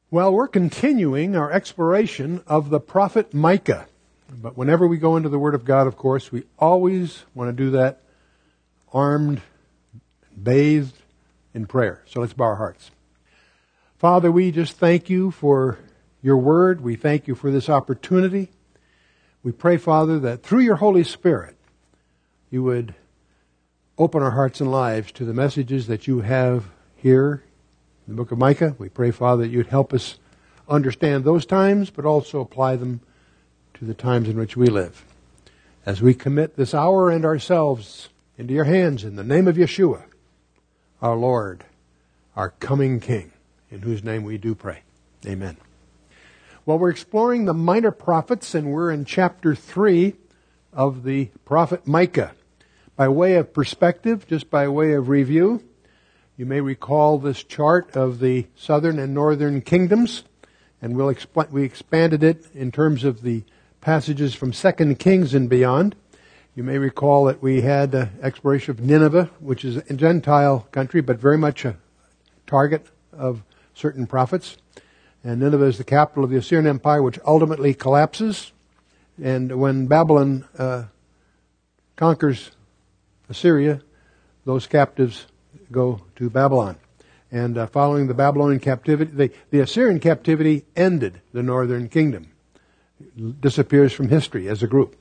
Well, we're continuing our exploration of the prophet Micah. But whenever we go into the Word of God, of course, we always want to do that armed, bathed in prayer. So let's bow our hearts. Father, we just thank you for your Word. We thank you for this opportunity. We pray, Father, that through your Holy Spirit, you would open our hearts and lives to the messages that you have here in the book of Micah. We pray, Father, that you'd help us understand those times, but also apply them to the times in which we live. As we commit this hour and ourselves into your hands in the name of Yeshua, our Lord, our coming King, in whose name we do pray. Amen. Well, we're exploring the minor prophets, and we're in chapter 3 of the prophet Micah. By way of perspective, just by way of review, you may recall this chart of the southern and northern kingdoms, and we expanded it in terms of the passages from 2 Kings and beyond. You may recall that we had exploration of Nineveh, which is a Gentile country, but very much a target of certain prophets. And Nineveh is the capital of the Assyrian Empire, which ultimately collapses. And when Babylon conquers Assyria, those captives go to Babylon. And following the Babylonian captivity, the Assyrian captivity ended the northern kingdom. It disappears from history as a group.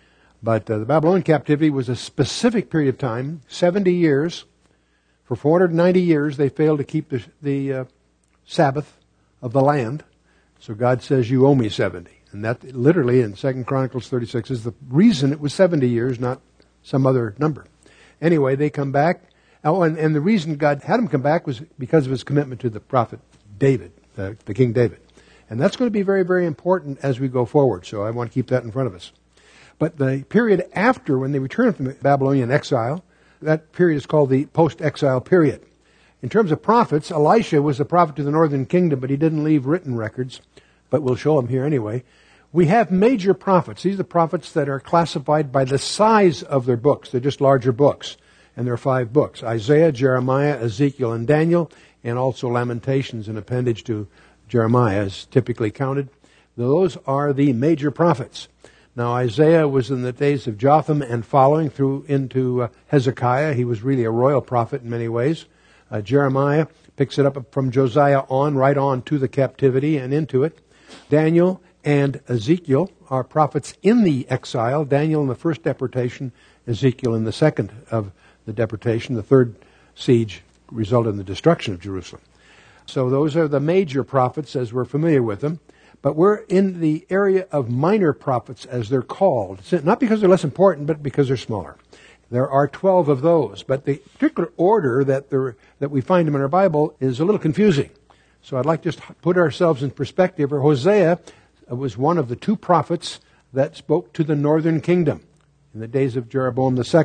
But the Babylonian captivity was a specific period of time, 70 years. For 490 years, they failed to keep the Sabbath of the land. So God says, you owe me 70. And that literally in 2 Chronicles 36 is the reason it was 70 years, not some other number. Anyway, they come back. Oh, and the reason God had them come back was because of his commitment to the prophet David, the King David. And that's going to be very, very important as we go forward. So I want to keep that in front of us. But the period after, when they returned from the Babylonian exile, that period is called the post-exile period. In terms of prophets, Elisha was the prophet to the northern kingdom, but he didn't leave written records. But we'll show them here anyway. We have major prophets. These are the prophets that are classified by the size of their books. They're just larger books. And there are 5 books: Isaiah, Jeremiah, Ezekiel, and Daniel, and also Lamentations, an appendage to Jeremiah is typically counted. Those are the major prophets. Now, Isaiah was in the days of Jotham and following through into Hezekiah. He was really a royal prophet in many ways. Jeremiah picks it up from Josiah on, right on to the captivity and into it. Daniel and Ezekiel are prophets in the exile. Daniel in the first deportation, Ezekiel in the second of the deportation. The third siege resulted in the destruction of Jerusalem. So those are the major prophets as we're familiar with them. But we're in the area of minor prophets as they're called. Not because they're less important, but because they're smaller. There are 12 of those. But the particular order that we find them in our Bible is a little confusing. So I'd like just to put ourselves in perspective. Hosea was one of the 2 prophets that spoke to the northern kingdom in the days of Jeroboam II.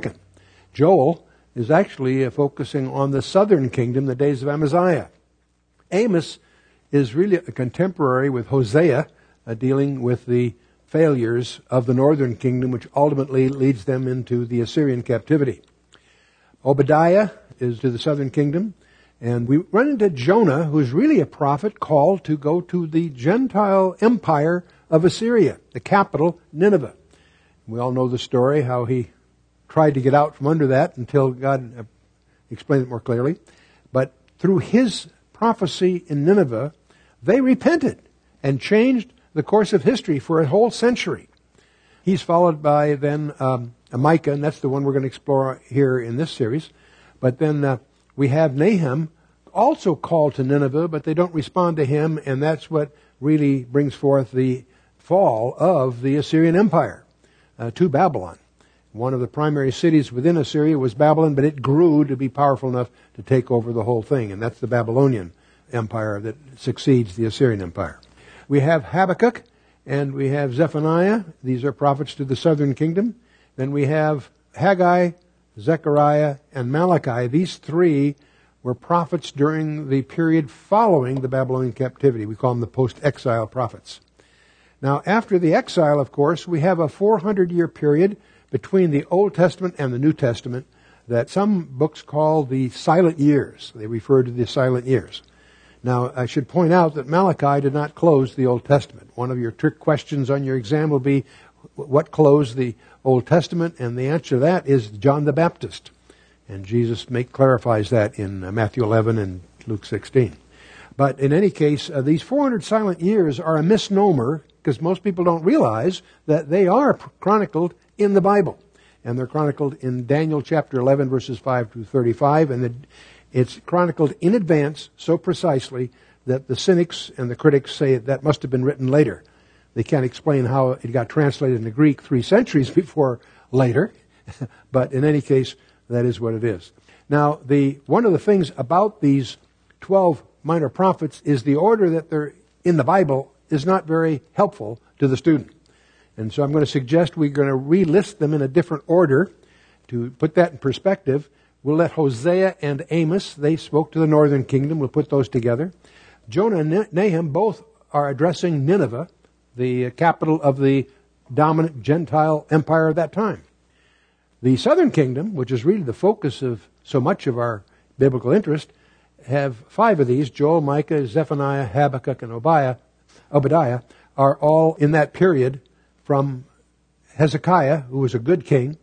Joel is actually focusing on the southern kingdom, the days of Amaziah. Amos is really a contemporary with Hosea, dealing with the failures of the northern kingdom, which ultimately leads them into the Assyrian captivity. Obadiah is to the southern kingdom. And we run into Jonah, who is really a prophet called to go to the Gentile empire of Assyria, the capital, Nineveh. We all know the story, how he tried to get out from under that until God explained it more clearly. But through his prophecy in Nineveh, they repented and changed the course of history for a whole century. He's followed by then Micah, and that's the one we're going to explore here in this series. But then we have Nahum, also called to Nineveh, but they don't respond to him, and that's what really brings forth the fall of the Assyrian Empire to Babylon. One of the primary cities within Assyria was Babylon, but it grew to be powerful enough to take over the whole thing, and that's the Babylonian Empire that succeeds the Assyrian Empire. We have Habakkuk, and we have Zephaniah. These are prophets to the southern kingdom. Then we have Haggai, Zechariah, and Malachi. These 3 were prophets during the period following the Babylonian captivity. We call them the post-exile prophets. Now, after the exile, of course, we have a 400-year period between the Old Testament and the New Testament that some books call the silent years. They refer to the silent years. Now, I should point out that Malachi did not close the Old Testament. One of your trick questions on your exam will be, what closed the Old Testament? And the answer to that is John the Baptist. And Jesus clarifies that in Matthew 11 and Luke 16. But in any case, these 400 silent years are a misnomer, because most people don't realize that they are chronicled in the Bible. And they're chronicled in Daniel chapter 11, verses 5 to 35. And it's chronicled in advance so precisely that the cynics and the critics say that must have been written later. They can't explain how it got translated into Greek 3 centuries before later. But in any case, that is what it is. Now, one of the things about these 12 minor prophets is the order that they're in the Bible is not very helpful to the student. And so I'm going to suggest we're going to relist them in a different order. To put that in perspective, we'll let Hosea and Amos, they spoke to the northern kingdom, we'll put those together. Jonah and Nahum both are addressing Nineveh, the capital of the dominant Gentile empire of that time. The southern kingdom, which is really the focus of so much of our biblical interest, have 5 of these: Joel, Micah, Zephaniah, Habakkuk, and Obadiah, are all in that period from Hezekiah, who was a good king,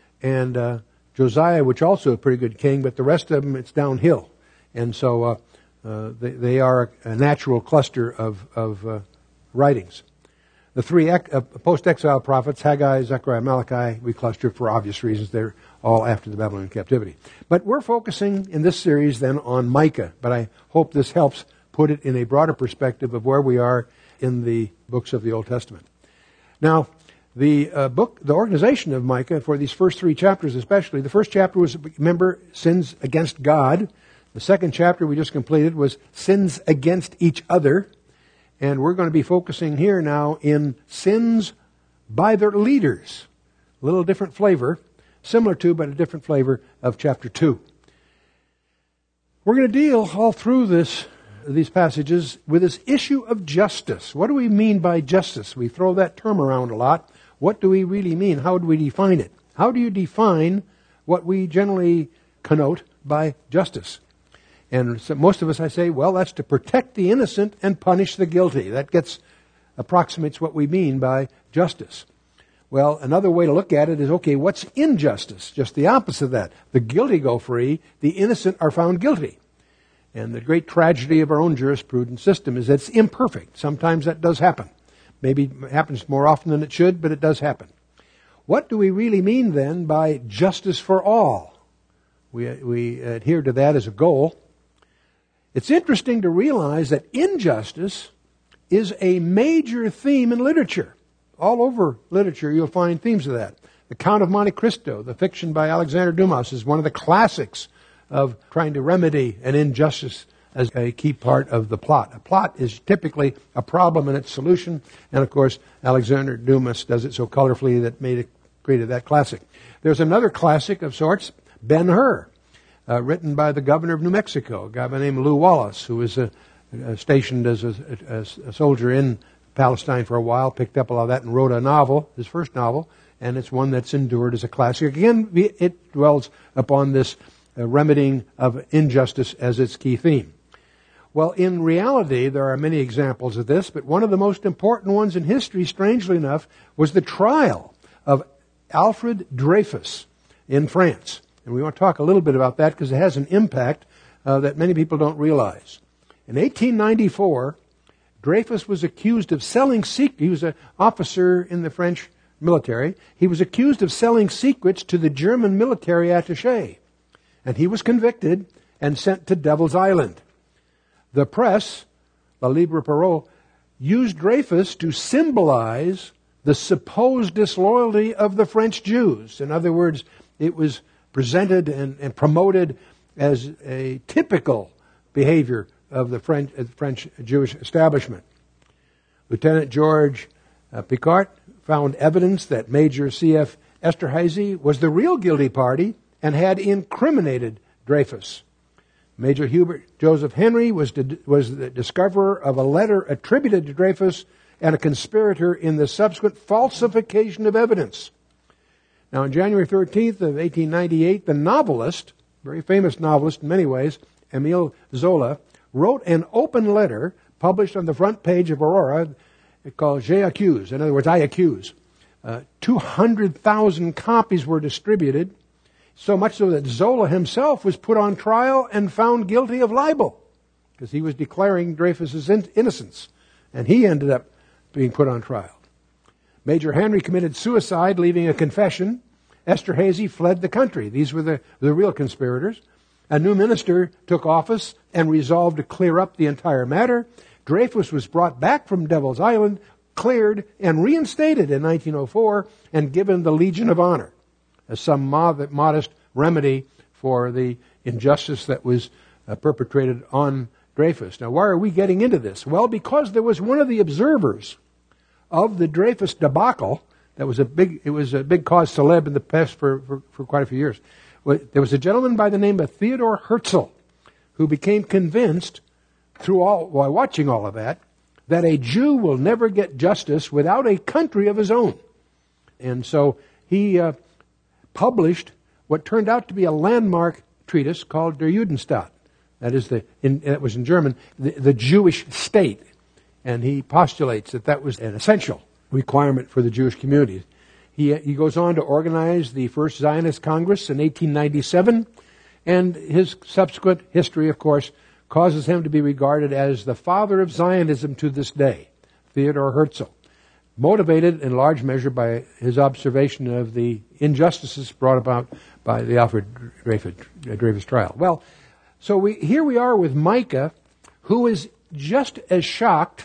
and Josiah, which also a pretty good king, but the rest of them, it's downhill. And so they are a natural cluster of writings. The 3 post-exile prophets, Haggai, Zechariah, Malachi, we cluster for obvious reasons. They're all after the Babylonian captivity. But we're focusing in this series then on Micah. But I hope this helps put it in a broader perspective of where we are in the books of the Old Testament. Now, the organization of Micah for these first 3 chapters especially, the first chapter was, remember, sins against God. The second chapter we just completed was sins against each other. And we're going to be focusing here now in sins by their leaders. A little different flavor, similar to, but a different flavor of chapter 2. We're going to deal all through these passages with this issue of justice. What do we mean by justice? We throw that term around a lot. What do we really mean? How do we define it? How do you define what we generally connote by justice? And so most of us, I say, well, that's to protect the innocent and punish the guilty. That approximates what we mean by justice. Well, another way to look at it is, okay, what's injustice? Just the opposite of that. The guilty go free, the innocent are found guilty. And the great tragedy of our own jurisprudence system is that it's imperfect. Sometimes that does happen. Maybe it happens more often than it should, but it does happen. What do we really mean then by justice for all? We adhere to that as a goal. It's interesting to realize that injustice is a major theme in literature. All over literature you'll find themes of that. The Count of Monte Cristo, the fiction by Alexander Dumas, is one of the classics of trying to remedy an injustice as a key part of the plot. A plot is typically a problem and its solution, and of course Alexander Dumas does it so colorfully that created that classic. There's another classic of sorts, Ben-Hur, written by the governor of New Mexico, a guy by the name of Lew Wallace, who was stationed as a soldier in Palestine for a while, picked up a lot of that and wrote a novel, his first novel, and it's one that's endured as a classic. Again, it dwells upon this remedying of injustice as its key theme. Well, in reality, there are many examples of this, but one of the most important ones in history, strangely enough, was the trial of Alfred Dreyfus in France. And we want to talk a little bit about that because it has an impact that many people don't realize. In 1894, Dreyfus was accused of selling secrets. He was an officer in the French military. He was accused of selling secrets to the German military attaché. And he was convicted and sent to Devil's Island. The press, La Libre Parole, used Dreyfus to symbolize the supposed disloyalty of the French Jews. In other words, it was presented and promoted as a typical behavior of the French Jewish establishment. Lieutenant George Picquart found evidence that Major C.F. Esterhazy was the real guilty party and had incriminated Dreyfus. Major Hubert Joseph Henry was the discoverer of a letter attributed to Dreyfus and a conspirator in the subsequent falsification of evidence. Now, on January 13th of 1898, the novelist, very famous novelist in many ways, Émile Zola, wrote an open letter published on the front page of Aurora called Je Accuse. In other words, I accuse. 200,000 copies were distributed, so much so that Zola himself was put on trial and found guilty of libel because he was declaring Dreyfus's innocence, and he ended up being put on trial. Major Henry committed suicide, leaving a confession. Esterhazy fled the country. These were the real conspirators. A new minister took office and resolved to clear up the entire matter. Dreyfus was brought back from Devil's Island, cleared, and reinstated in 1904 and given the Legion of Honor as some modest remedy for the injustice that was perpetrated on Dreyfus. Now, why are we getting into this? Well, because there was one of the observers of the Dreyfus debacle that was a big cause célèbre in the past for quite a few years. There was a gentleman by the name of Theodore Herzl who became convinced while watching all of that a Jew will never get justice without a country of his own. And so he published what turned out to be a landmark treatise called Der Judenstaat. That is that was in German, the Jewish state. And he postulates that was an essential requirement for the Jewish community. He goes on to organize the first Zionist Congress in 1897, and his subsequent history, of course, causes him to be regarded as the father of Zionism to this day, Theodor Herzl, motivated in large measure by his observation of the injustices brought about by the Alfred Dreyfus trial. Well, so here we are with Micah, who is just as shocked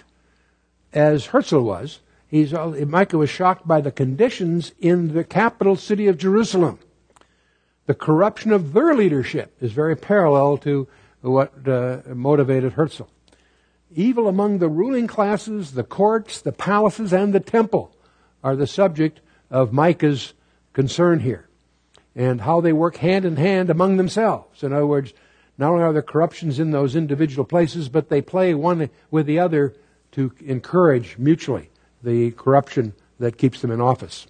as Herzl was. Micah was shocked by the conditions in the capital city of Jerusalem. The corruption of their leadership is very parallel to what motivated Herzl. Evil among the ruling classes, the courts, the palaces, and the temple are the subject of Micah's concern here, and how they work hand in hand among themselves. In other words, not only are there corruptions in those individual places, but they play one with the other to encourage mutually the corruption that keeps them in office.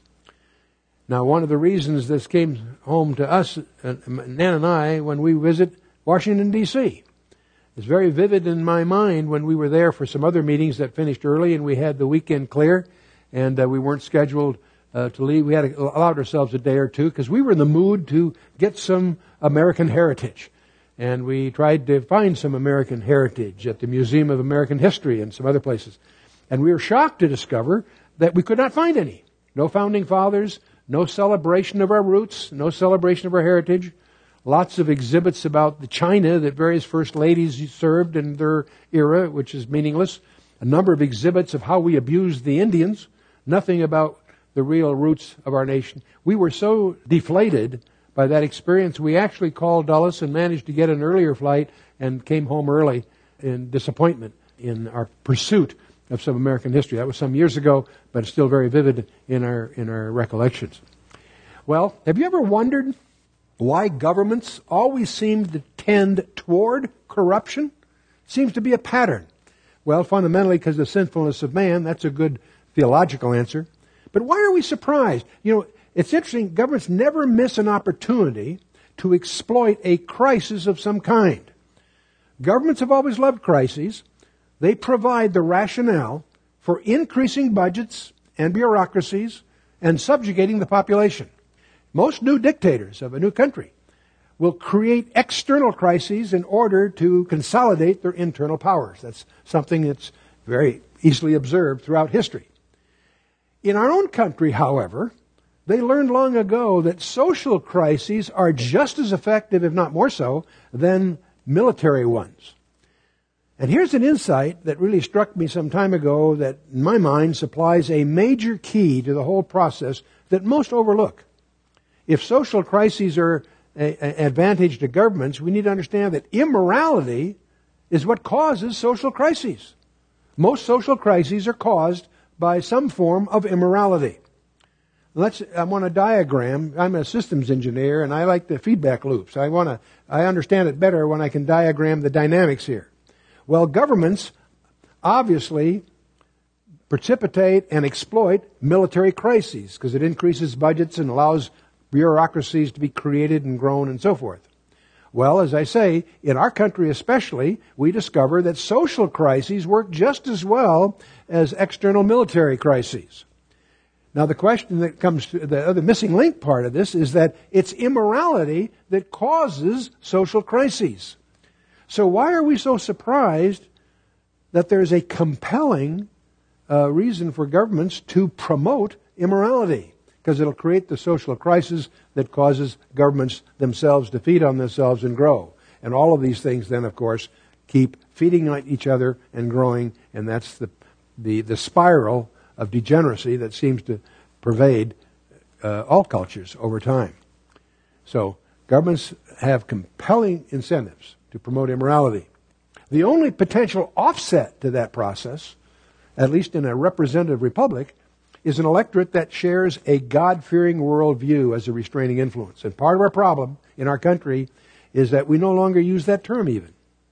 Now, one of the reasons this came home to us, Nan and I, when we visit Washington, D.C., is very vivid in my mind when we were there for some other meetings that finished early and we had the weekend clear and we weren't scheduled to leave. We had allowed ourselves a day or two because we were in the mood to get some American heritage. And we tried to find some American heritage at the Museum of American History and some other places. And we were shocked to discover that we could not find any. No founding fathers, no celebration of our roots, no celebration of our heritage. Lots of exhibits about the China that various first ladies served in their era, which is meaningless. A number of exhibits of how we abused the Indians. Nothing about the real roots of our nation. We were so deflated by that experience, we actually called Dulles and managed to get an earlier flight and came home early in disappointment in our pursuit of some American history. That was some years ago, but it's still very vivid in our recollections. Well, have you ever wondered why governments always seem to tend toward corruption? Seems to be a pattern. Well, fundamentally because of the sinfulness of man. That's a good theological answer. But why are we surprised? It's interesting, governments never miss an opportunity to exploit a crisis of some kind. Governments have always loved crises. They provide the rationale for increasing budgets and bureaucracies and subjugating the population. Most new dictators of a new country will create external crises in order to consolidate their internal powers. That's something that's very easily observed throughout history. In our own country, however, they learned long ago that social crises are just as effective, if not more so, than military ones. And here's an insight that really struck me some time ago that, in my mind, supplies a major key to the whole process that most overlook. If social crises are an advantage to governments, we need to understand that immorality is what causes social crises. Most social crises are caused by some form of immorality. I want a diagram. I'm a systems engineer, and I like the feedback loops. I understand it better when I can diagram the dynamics here. Well, governments obviously precipitate and exploit military crises because it increases budgets and allows bureaucracies to be created and grown and so forth. Well, as I say, in our country especially, we discover that social crises work just as well as external military crises. Now, the question that comes to the other missing link part of this is that it's immorality that causes social crises. So why are we so surprised that there's a compelling reason for governments to promote immorality? Because it'll create the social crisis that causes governments themselves to feed on themselves and grow. And all of these things then, of course, keep feeding on each other and growing, and that's the spiral of degeneracy that seems to pervade all cultures over time. So governments have compelling incentives to promote immorality. The only potential offset to that process, at least in a representative republic, is an electorate that shares a God-fearing worldview as a restraining influence. And part of our problem in our country is that we no longer use that term even.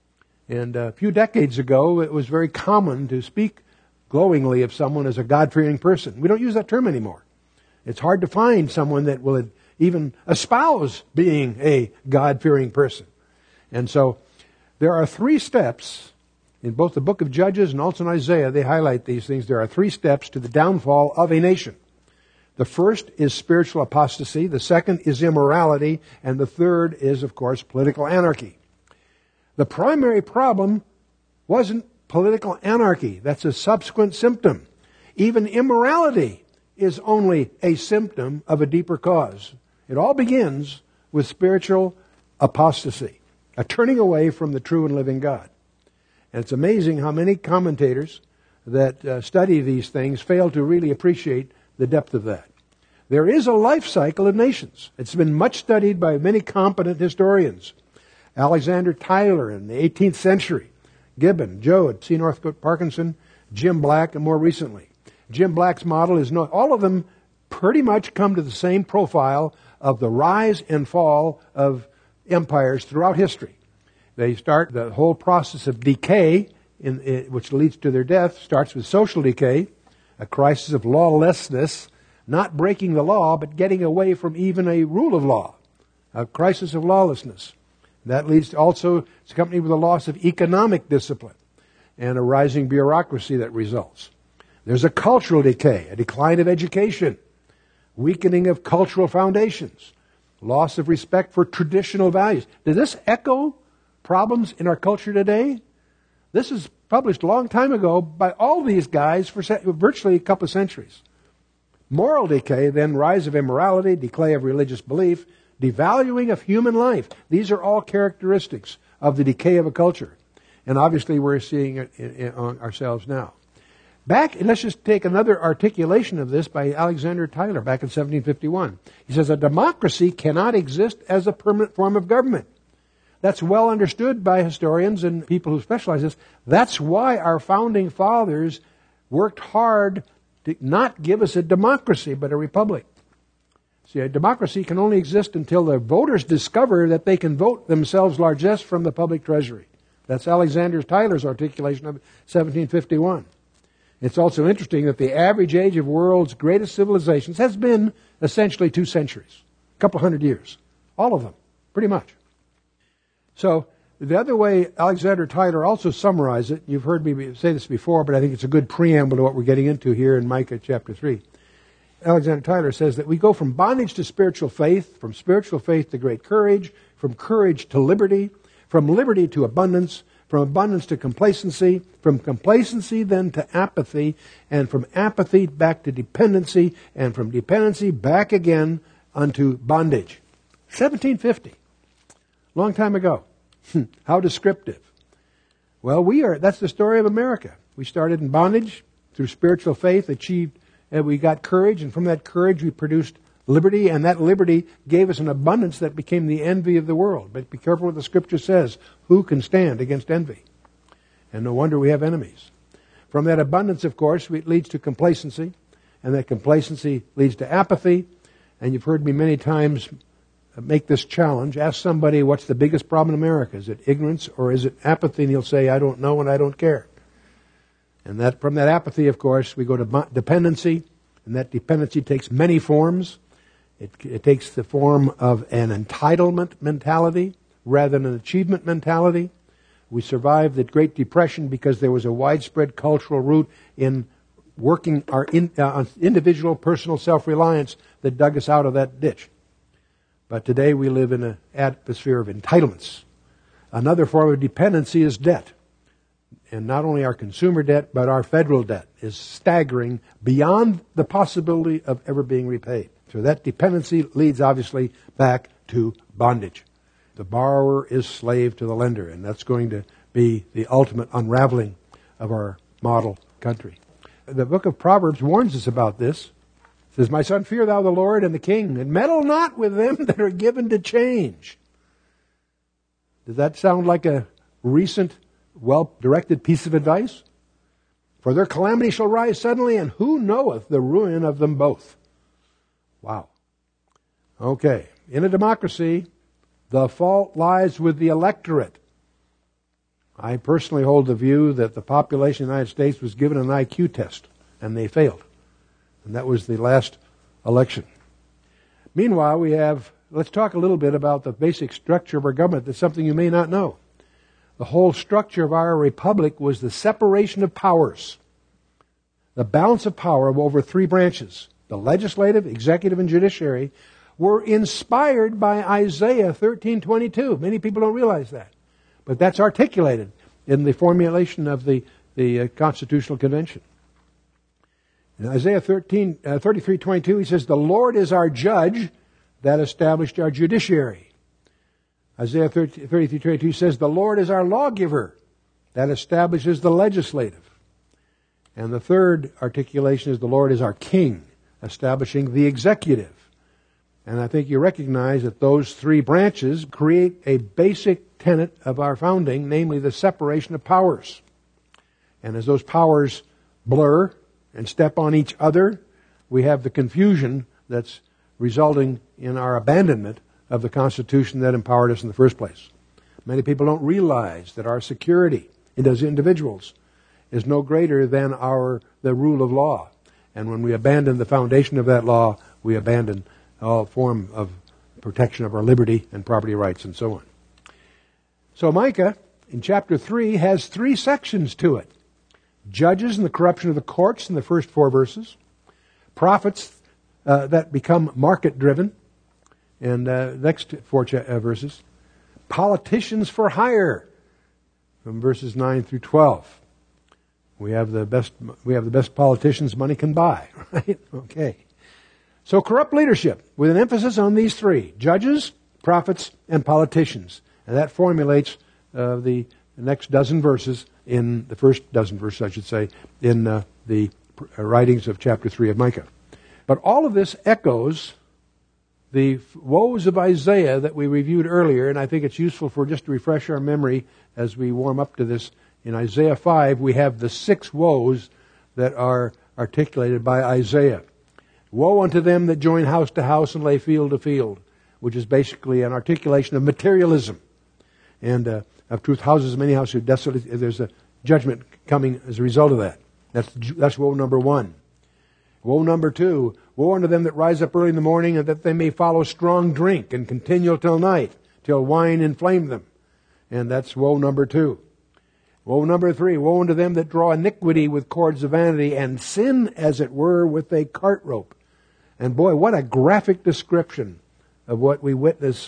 And a few decades ago, it was very common to speak glowingly of someone as a God-fearing person. We don't use that term anymore. It's hard to find someone that will even espouse being a God-fearing person. And so there are 3 steps in both the book of Judges and also in Isaiah. They highlight these things. There are 3 steps to the downfall of a nation. The first is spiritual apostasy. The second is immorality. And the third is, of course, political anarchy. The primary problem wasn't political anarchy. That's a subsequent symptom. Even immorality is only a symptom of a deeper cause. It all begins with spiritual apostasy, a turning away from the true and living God. And it's amazing how many commentators that study these things fail to really appreciate the depth of that. There is a life cycle of nations. It's been much studied by many competent historians. Alexander Tyler in the 18th century, Gibbon, Joad, C. Northcote Parkinson, Jim Black, and more recently. Jim Black's model is all of them pretty much come to the same profile of the rise and fall of empires throughout history. They start the whole process of decay, which leads to their death, starts with social decay, a crisis of lawlessness, not breaking the law, but getting away from even a rule of law, a crisis of lawlessness. That leads also, it's accompanied with a loss of economic discipline and a rising bureaucracy that results. There's a cultural decay, a decline of education, weakening of cultural foundations, loss of respect for traditional values. Does this echo problems in our culture today? This is published a long time ago by all these guys for virtually a couple of centuries. Moral decay, then rise of immorality, decay of religious belief, devaluing of human life. These are all characteristics of the decay of a culture. And obviously we're seeing it on ourselves now. Let's just take another articulation of this by Alexander Tyler back in 1751. He says, a democracy cannot exist as a permanent form of government. That's well understood by historians and people who specialize in this. That's why our founding fathers worked hard to not give us a democracy, but a republic. See, a democracy can only exist until the voters discover that they can vote themselves largesse from the public treasury. That's Alexander Tyler's articulation of 1751. It's also interesting that the average age of the world's greatest civilizations has been essentially 2 centuries, a couple hundred years. All of them, pretty much. So, the other way Alexander Tyler also summarized it, you've heard me say this before, but I think it's a good preamble to what we're getting into here in Micah chapter 3. Alexander Tyler says that we go from bondage to spiritual faith, from spiritual faith to great courage, from courage to liberty, from liberty to abundance, from abundance to complacency, from complacency then to apathy, and from apathy back to dependency, and from dependency back again unto bondage. 1750. Long time ago. How descriptive. Well, that's the story of America. We started in bondage, through spiritual faith, we got courage, and from that courage we produced liberty, and that liberty gave us an abundance that became the envy of the world. But be careful what the Scripture says. Who can stand against envy? And no wonder we have enemies. From that abundance, of course, it leads to complacency, and that complacency leads to apathy. And you've heard me many times make this challenge. Ask somebody, what's the biggest problem in America? Is it ignorance or is it apathy? And he'll say, I don't know and I don't care. And that from that apathy, of course, we go to dependency, and that dependency takes many forms. It takes the form of an entitlement mentality, rather than an achievement mentality. We survived the Great Depression because there was a widespread cultural root in working our individual personal self-reliance that dug us out of that ditch. But today we live in an atmosphere of entitlements. Another form of dependency is debt. And not only our consumer debt, but our federal debt is staggering beyond the possibility of ever being repaid. So that dependency leads obviously back to bondage. The borrower is slave to the lender, and that's going to be the ultimate unraveling of our model country. The book of Proverbs warns us about this. It says, "My son, fear thou the Lord and the king, and meddle not with them that are given to change." Does that sound like a recent, well-directed piece of advice? "For their calamity shall rise suddenly, and who knoweth the ruin of them both?" Wow. Okay. In a democracy, the fault lies with the electorate. I personally hold the view that the population of the United States was given an IQ test, and they failed. And that was the last election. Meanwhile, let's talk a little bit about the basic structure of our government. That's something you may not know. The whole structure of our republic was the separation of powers. The balance of power of over three branches, the legislative, executive, and judiciary, were inspired by Isaiah 13:22. Many people don't realize that. But that's articulated in the formulation of the Constitutional Convention. In Isaiah 33:22, he says, "The Lord is our judge that established our judiciary." Isaiah 33:22 says, "The Lord is our lawgiver that establishes the legislative." And the third articulation is, "The Lord is our king, establishing the executive." And I think you recognize that those three branches create a basic tenet of our founding, namely the separation of powers. And as those powers blur and step on each other, we have the confusion that's resulting in our abandonment of the Constitution that empowered us in the first place. Many people don't realize that our security as individuals is no greater than the rule of law. And when we abandon the foundation of that law, we abandon all form of protection of our liberty and property rights and so on. So Micah, in chapter 3, has 3 sections to it. Judges and the corruption of the courts in the first 4 verses. Prophets that become market-driven, and next 4 verses. Politicians for hire, from verses 9 through 12. We have the best politicians money can buy, right? Okay. So corrupt leadership, with an emphasis on these 3, judges, prophets, and politicians. And that formulates the next dozen verses, in the first dozen verses, I should say, in the writings of chapter 3 of Micah. But all of this echoes the woes of Isaiah that we reviewed earlier, and I think it's useful for just to refresh our memory as we warm up to this. In Isaiah 5, we have the 6 woes that are articulated by Isaiah. Woe unto them that join house to house and lay field to field, which is basically an articulation of materialism. And of truth houses many houses are desolate. There's a judgment coming as a result of that. That's woe number 1. Woe number 2, woe unto them that rise up early in the morning, and that they may follow strong drink, and continue till night, till wine inflame them. And that's woe number 2. Woe number 3, woe unto them that draw iniquity with cords of vanity, and sin, as it were, with a cart rope. And boy, what a graphic description of what we witness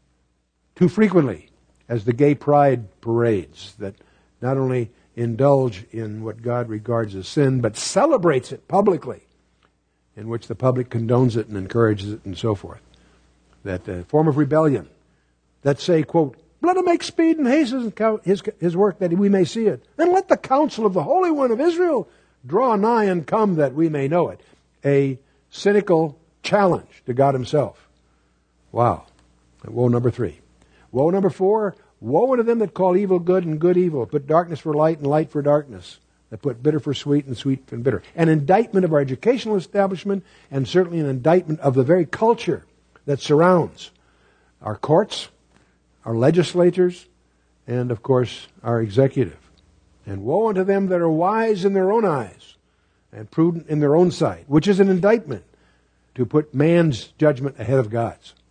too frequently as the gay pride parades that not only indulge in what God regards as sin, but celebrates it publicly, in which the public condones it and encourages it and so forth. That form of rebellion that say, quote, "Let him make speed and hasten his work that we may see it. And let the counsel of the Holy One of Israel draw nigh and come that we may know it." A cynical challenge to God himself. Wow. Woe number 3. Woe number 4, woe unto them that call evil good and good evil, put darkness for light and light for darkness, that put bitter for sweet and sweet for bitter. An indictment of our educational establishment, and certainly an indictment of the very culture that surrounds our courts, our legislators, and of course our executive. And woe unto them that are wise in their own eyes and prudent in their own sight, which is an indictment to put man's judgment ahead of God's.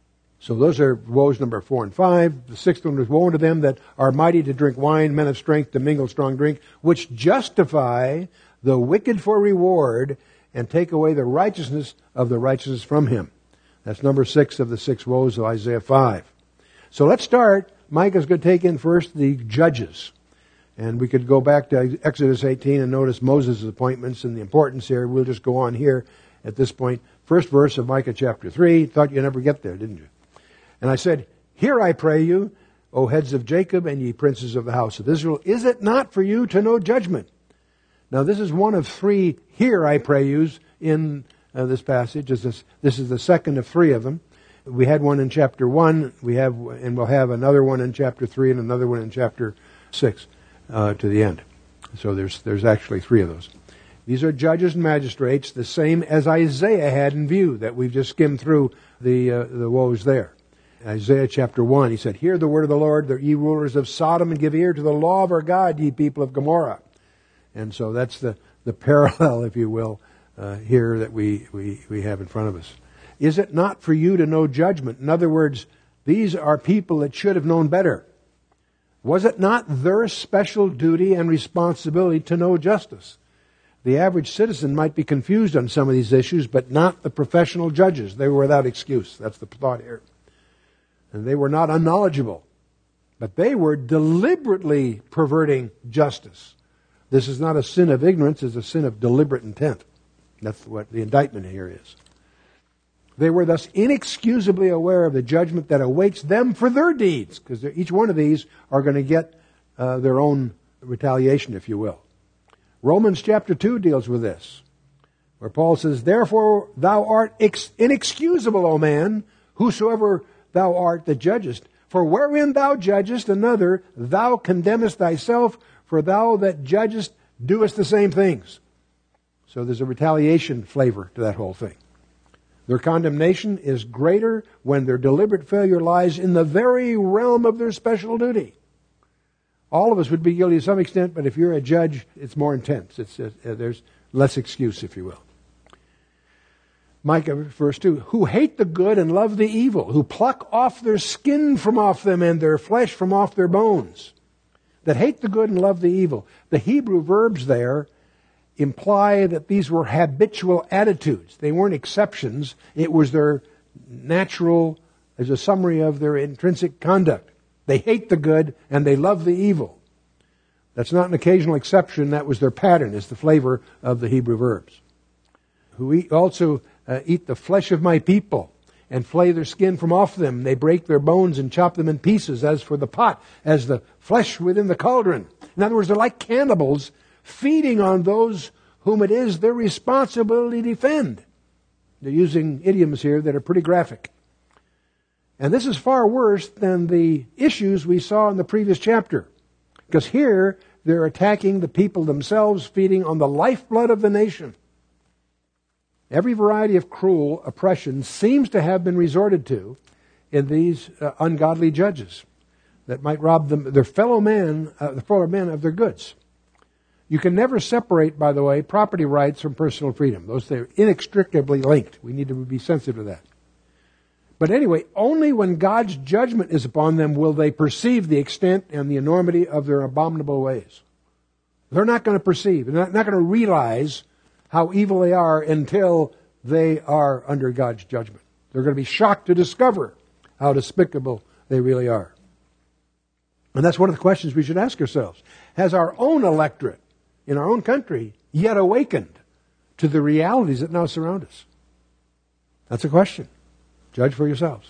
So those are woes number 4 and 5. The sixth one was, woe unto them that are mighty to drink wine, men of strength to mingle strong drink, which justify the wicked for reward and take away the righteousness of the righteous from him. That's number 6 of the 6 woes of Isaiah 5. So let's start. Micah's going to take in first the judges. And we could go back to Exodus 18 and notice Moses' appointments and the importance here. We'll just go on here at this point. First verse of Micah chapter 3. Thought you'd never get there, didn't you? And I said, hear I pray you, O heads of Jacob and ye princes of the house of Israel, is it not for you to know judgment? Now this is one of 3 hear I pray yous in this passage. This is the second of 3 of them. We had one in chapter 1, and we'll have another one in chapter 3 and another one in chapter 6 to the end. So there's actually 3 of those. These are judges and magistrates, the same as Isaiah had in view, that we've just skimmed through the woes there. Isaiah chapter 1, he said, hear the word of the Lord, ye rulers of Sodom, and give ear to the law of our God, ye people of Gomorrah. And so that's the parallel, if you will, here that we have in front of us. Is it not for you to know judgment? In other words, these are people that should have known better. Was it not their special duty and responsibility to know justice? The average citizen might be confused on some of these issues, but not the professional judges. They were without excuse. That's the thought here. And they were not unknowledgeable, but they were deliberately perverting justice. This is not a sin of ignorance, it's a sin of deliberate intent. That's what the indictment here is. They were thus inexcusably aware of the judgment that awaits them for their deeds, because each one of these are going to get their own retaliation, if you will. Romans chapter 2 deals with this, where Paul says, therefore thou art inexcusable, O man, whosoever thou art that judgest. For wherein thou judgest another, thou condemnest thyself, for thou that judgest doest the same things. So there's a retaliation flavor to that whole thing. Their condemnation is greater when their deliberate failure lies in the very realm of their special duty. All of us would be guilty to some extent, but if you're a judge, it's more intense. There's less excuse, if you will. Micah verse 2, who hate the good and love the evil, who pluck off their skin from off them and their flesh from off their bones, that hate the good and love the evil. The Hebrew verbs there imply that these were habitual attitudes. They weren't exceptions. It was their natural, as a summary of their intrinsic conduct. They hate the good and they love the evil. That's not an occasional exception. That was their pattern. It's the flavor of the Hebrew verbs. Who eat the flesh of my people and flay their skin from off them. They break their bones and chop them in pieces as for the pot, as the flesh within the cauldron. In other words, they're like cannibals feeding on those whom it is their responsibility to defend. They're using idioms here that are pretty graphic. And this is far worse than the issues we saw in the previous chapter. Because here, they're attacking the people themselves, feeding on the lifeblood of the nation. Every variety of cruel oppression seems to have been resorted to in these ungodly judges that might rob them, their fellow men of their goods. You can never separate, by the way, property rights from personal freedom. Those are inextricably linked. We need to be sensitive to that. But anyway, only when God's judgment is upon them will they perceive the extent and the enormity of their abominable ways. They're not going to perceive, they're not going to realize how evil they are until they are under God's judgment. They're going to be shocked to discover how despicable they really are. And that's one of the questions we should ask ourselves. Has our own electorate in our own country yet awakened to the realities that now surround us? That's a question. Judge for yourselves.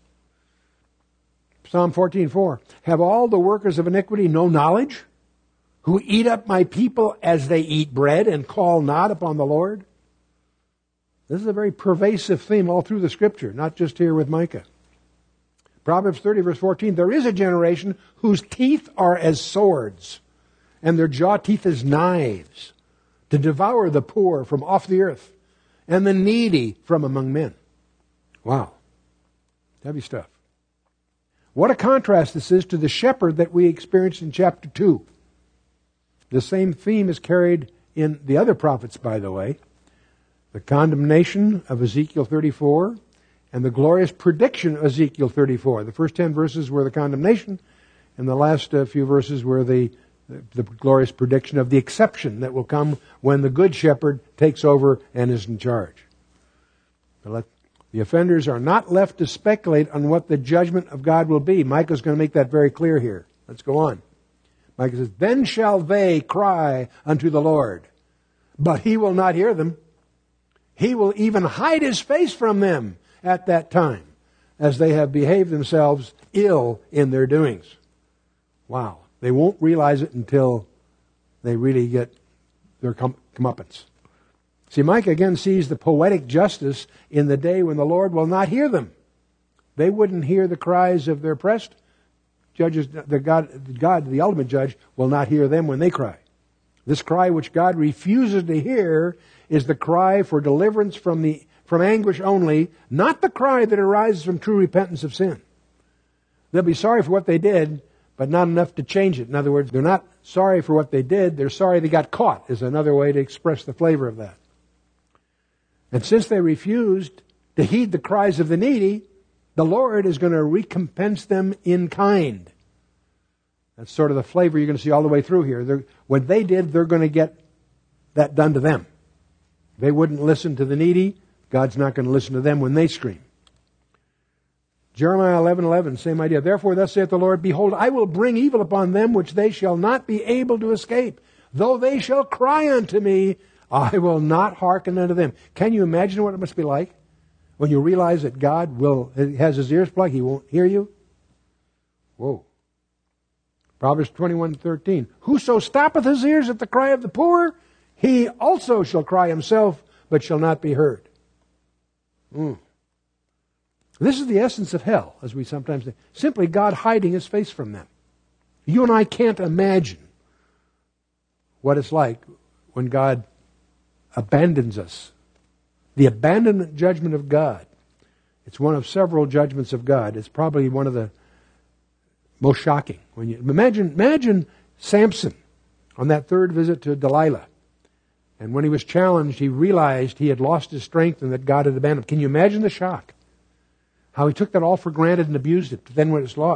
Psalm 14:4. Have all the workers of iniquity no knowledge? Who eat up my people as they eat bread and call not upon the Lord? This is a very pervasive theme all through the Scripture, not just here with Micah. Proverbs 30 verse 14. There is a generation whose teeth are as swords and their jaw teeth as knives to devour the poor from off the earth and the needy from among men. Wow. Heavy stuff. What a contrast this is to the shepherd that we experienced in chapter 2. The same theme is carried in the other prophets, by the way. The condemnation of Ezekiel 34 and the glorious prediction of Ezekiel 34. The first 10 verses were the condemnation, and the last few verses were the glorious prediction of the exception that will come when the good shepherd takes over and is in charge. The offenders are not left to speculate on what the judgment of God will be. Micah's going to make that very clear here. Let's go on. Micah says, "Then shall they cry unto the Lord, but he will not hear them. He will even hide his face from them at that time, as they have behaved themselves ill in their doings." Wow. They won't realize it until they really get their comeuppance. See, Micah again sees the poetic justice in the day when the Lord will not hear them. They wouldn't hear the cries of their oppressed. Judges, God, the ultimate judge, will not hear them when they cry. This cry which God refuses to hear is the cry for deliverance from anguish only, not the cry that arises from true repentance of sin. They'll be sorry for what they did, but not enough to change it. In other words, they're not sorry for what they did, they're sorry they got caught, is another way to express the flavor of that. And since they refused to heed the cries of the needy, the Lord is going to recompense them in kind. That's sort of the flavor you're going to see all the way through here. When they did, they're going to get that done to them. They wouldn't listen to the needy. God's not going to listen to them when they scream. Jeremiah 11:11, same idea. "Therefore thus saith the Lord, Behold, I will bring evil upon them which they shall not be able to escape. Though they shall cry unto me, I will not hearken unto them." Can you imagine what it must be like when you realize that God has his ears plugged, he won't hear you? Whoa. Proverbs 21:13, "Whoso stoppeth his ears at the cry of the poor, he also shall cry himself, but shall not be heard." This is the essence of hell, as we sometimes say. Simply God hiding his face from them. You and I can't imagine what it's like when God abandons us. The abandonment judgment of God. It's one of several judgments of God. It's probably one of the most shocking. When you imagine Samson on that third visit to Delilah. And when he was challenged, he realized he had lost his strength and that God had abandoned him. Can you imagine the shock? How he took that all for granted and abused it. But then when it's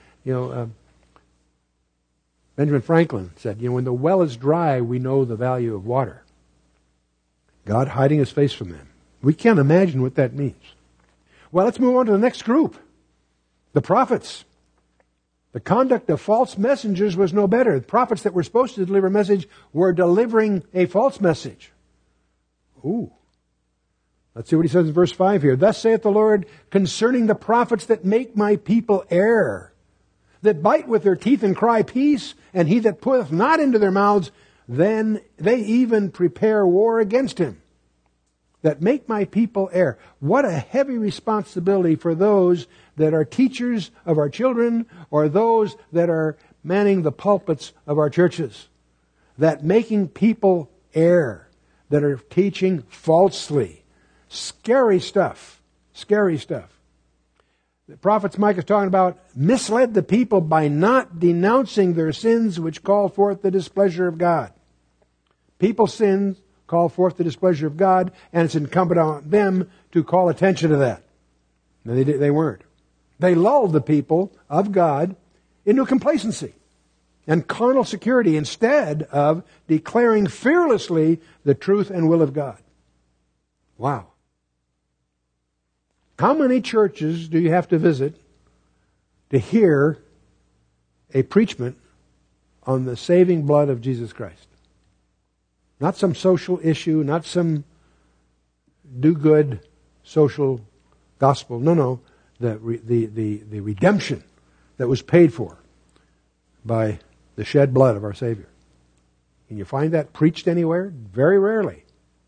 Benjamin Franklin said, when the well is dry, we know the value of water. God hiding his face from them. We can't imagine what that means. Well, let's move on to the next group. The prophets. The conduct of false messengers was no better. The prophets that were supposed to deliver a message were delivering a false message. Ooh. Let's see what he says in verse 5 here. "Thus saith the Lord concerning the prophets that make my people err, that bite with their teeth and cry peace, and he that putteth not into their mouths, then they even prepare war against him. That make my people err." What a heavy responsibility for those that are teachers of our children or those that are manning the pulpits of our churches. That making people err, that are teaching falsely. Scary stuff. Scary stuff. The prophets Micah is talking about misled the people by not denouncing their sins which call forth the displeasure of God. People's sins call forth the displeasure of God, and it's incumbent on them to call attention to that. They weren't. They lulled the people of God into complacency and carnal security instead of declaring fearlessly the truth and will of God. Wow. How many churches do you have to visit to hear a preachment on the saving blood of Jesus Christ? Not some social issue, not some do-good social gospel. No. The redemption that was paid for by the shed blood of our Savior. Can you find that preached anywhere? Very rarely.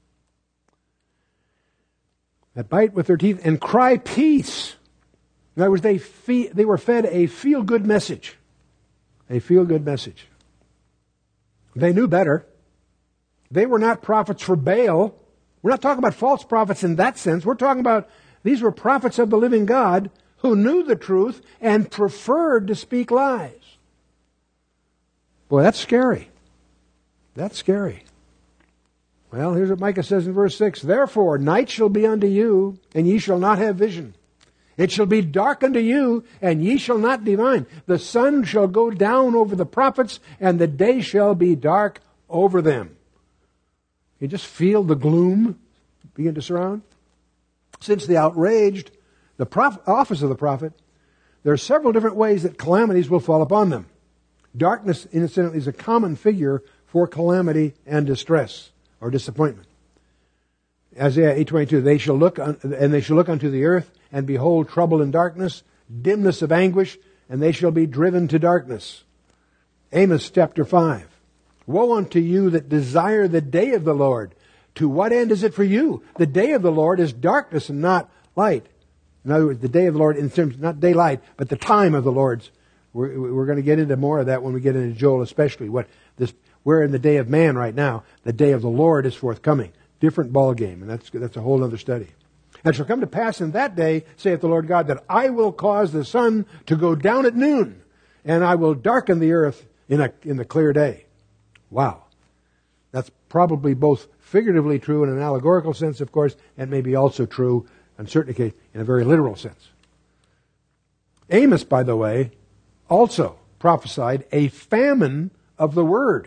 That bite with their teeth and cry peace. In other words, they were fed a feel-good message. A feel-good message. They knew better. They were not prophets for Baal. We're not talking about false prophets in that sense. We're talking about these were prophets of the living God who knew the truth and preferred to speak lies. Boy, that's scary. That's scary. Well, here's what Micah says in verse 6. Therefore, night shall be unto you, and ye shall not have vision. It shall be dark unto you, and ye shall not divine. The sun shall go down over the prophets, and the day shall be dark over them. You just feel the gloom begin to surround. Since the outraged, the office of the prophet, there are several different ways that calamities will fall upon them. Darkness, incidentally, is a common figure for calamity and distress or disappointment. Isaiah 8:22, they shall look unto the earth, and behold trouble and darkness, dimness of anguish, and they shall be driven to darkness. Amos chapter 5, woe unto you that desire the day of the Lord. To what end is it for you? The day of the Lord is darkness and not light. In other words, the day of the Lord, in terms not daylight, but the time of the Lord's. We're going to get into more of that when we get into Joel, especially. We're in the day of man right now. The day of the Lord is forthcoming. Different ball game, and that's a whole other study. And it shall come to pass in that day, saith the Lord God, that I will cause the sun to go down at noon, and I will darken the earth in the clear day. Wow. That's probably both figuratively true in an allegorical sense, of course, and maybe also true, in certain cases, in a very literal sense. Amos, by the way, also prophesied a famine of the word.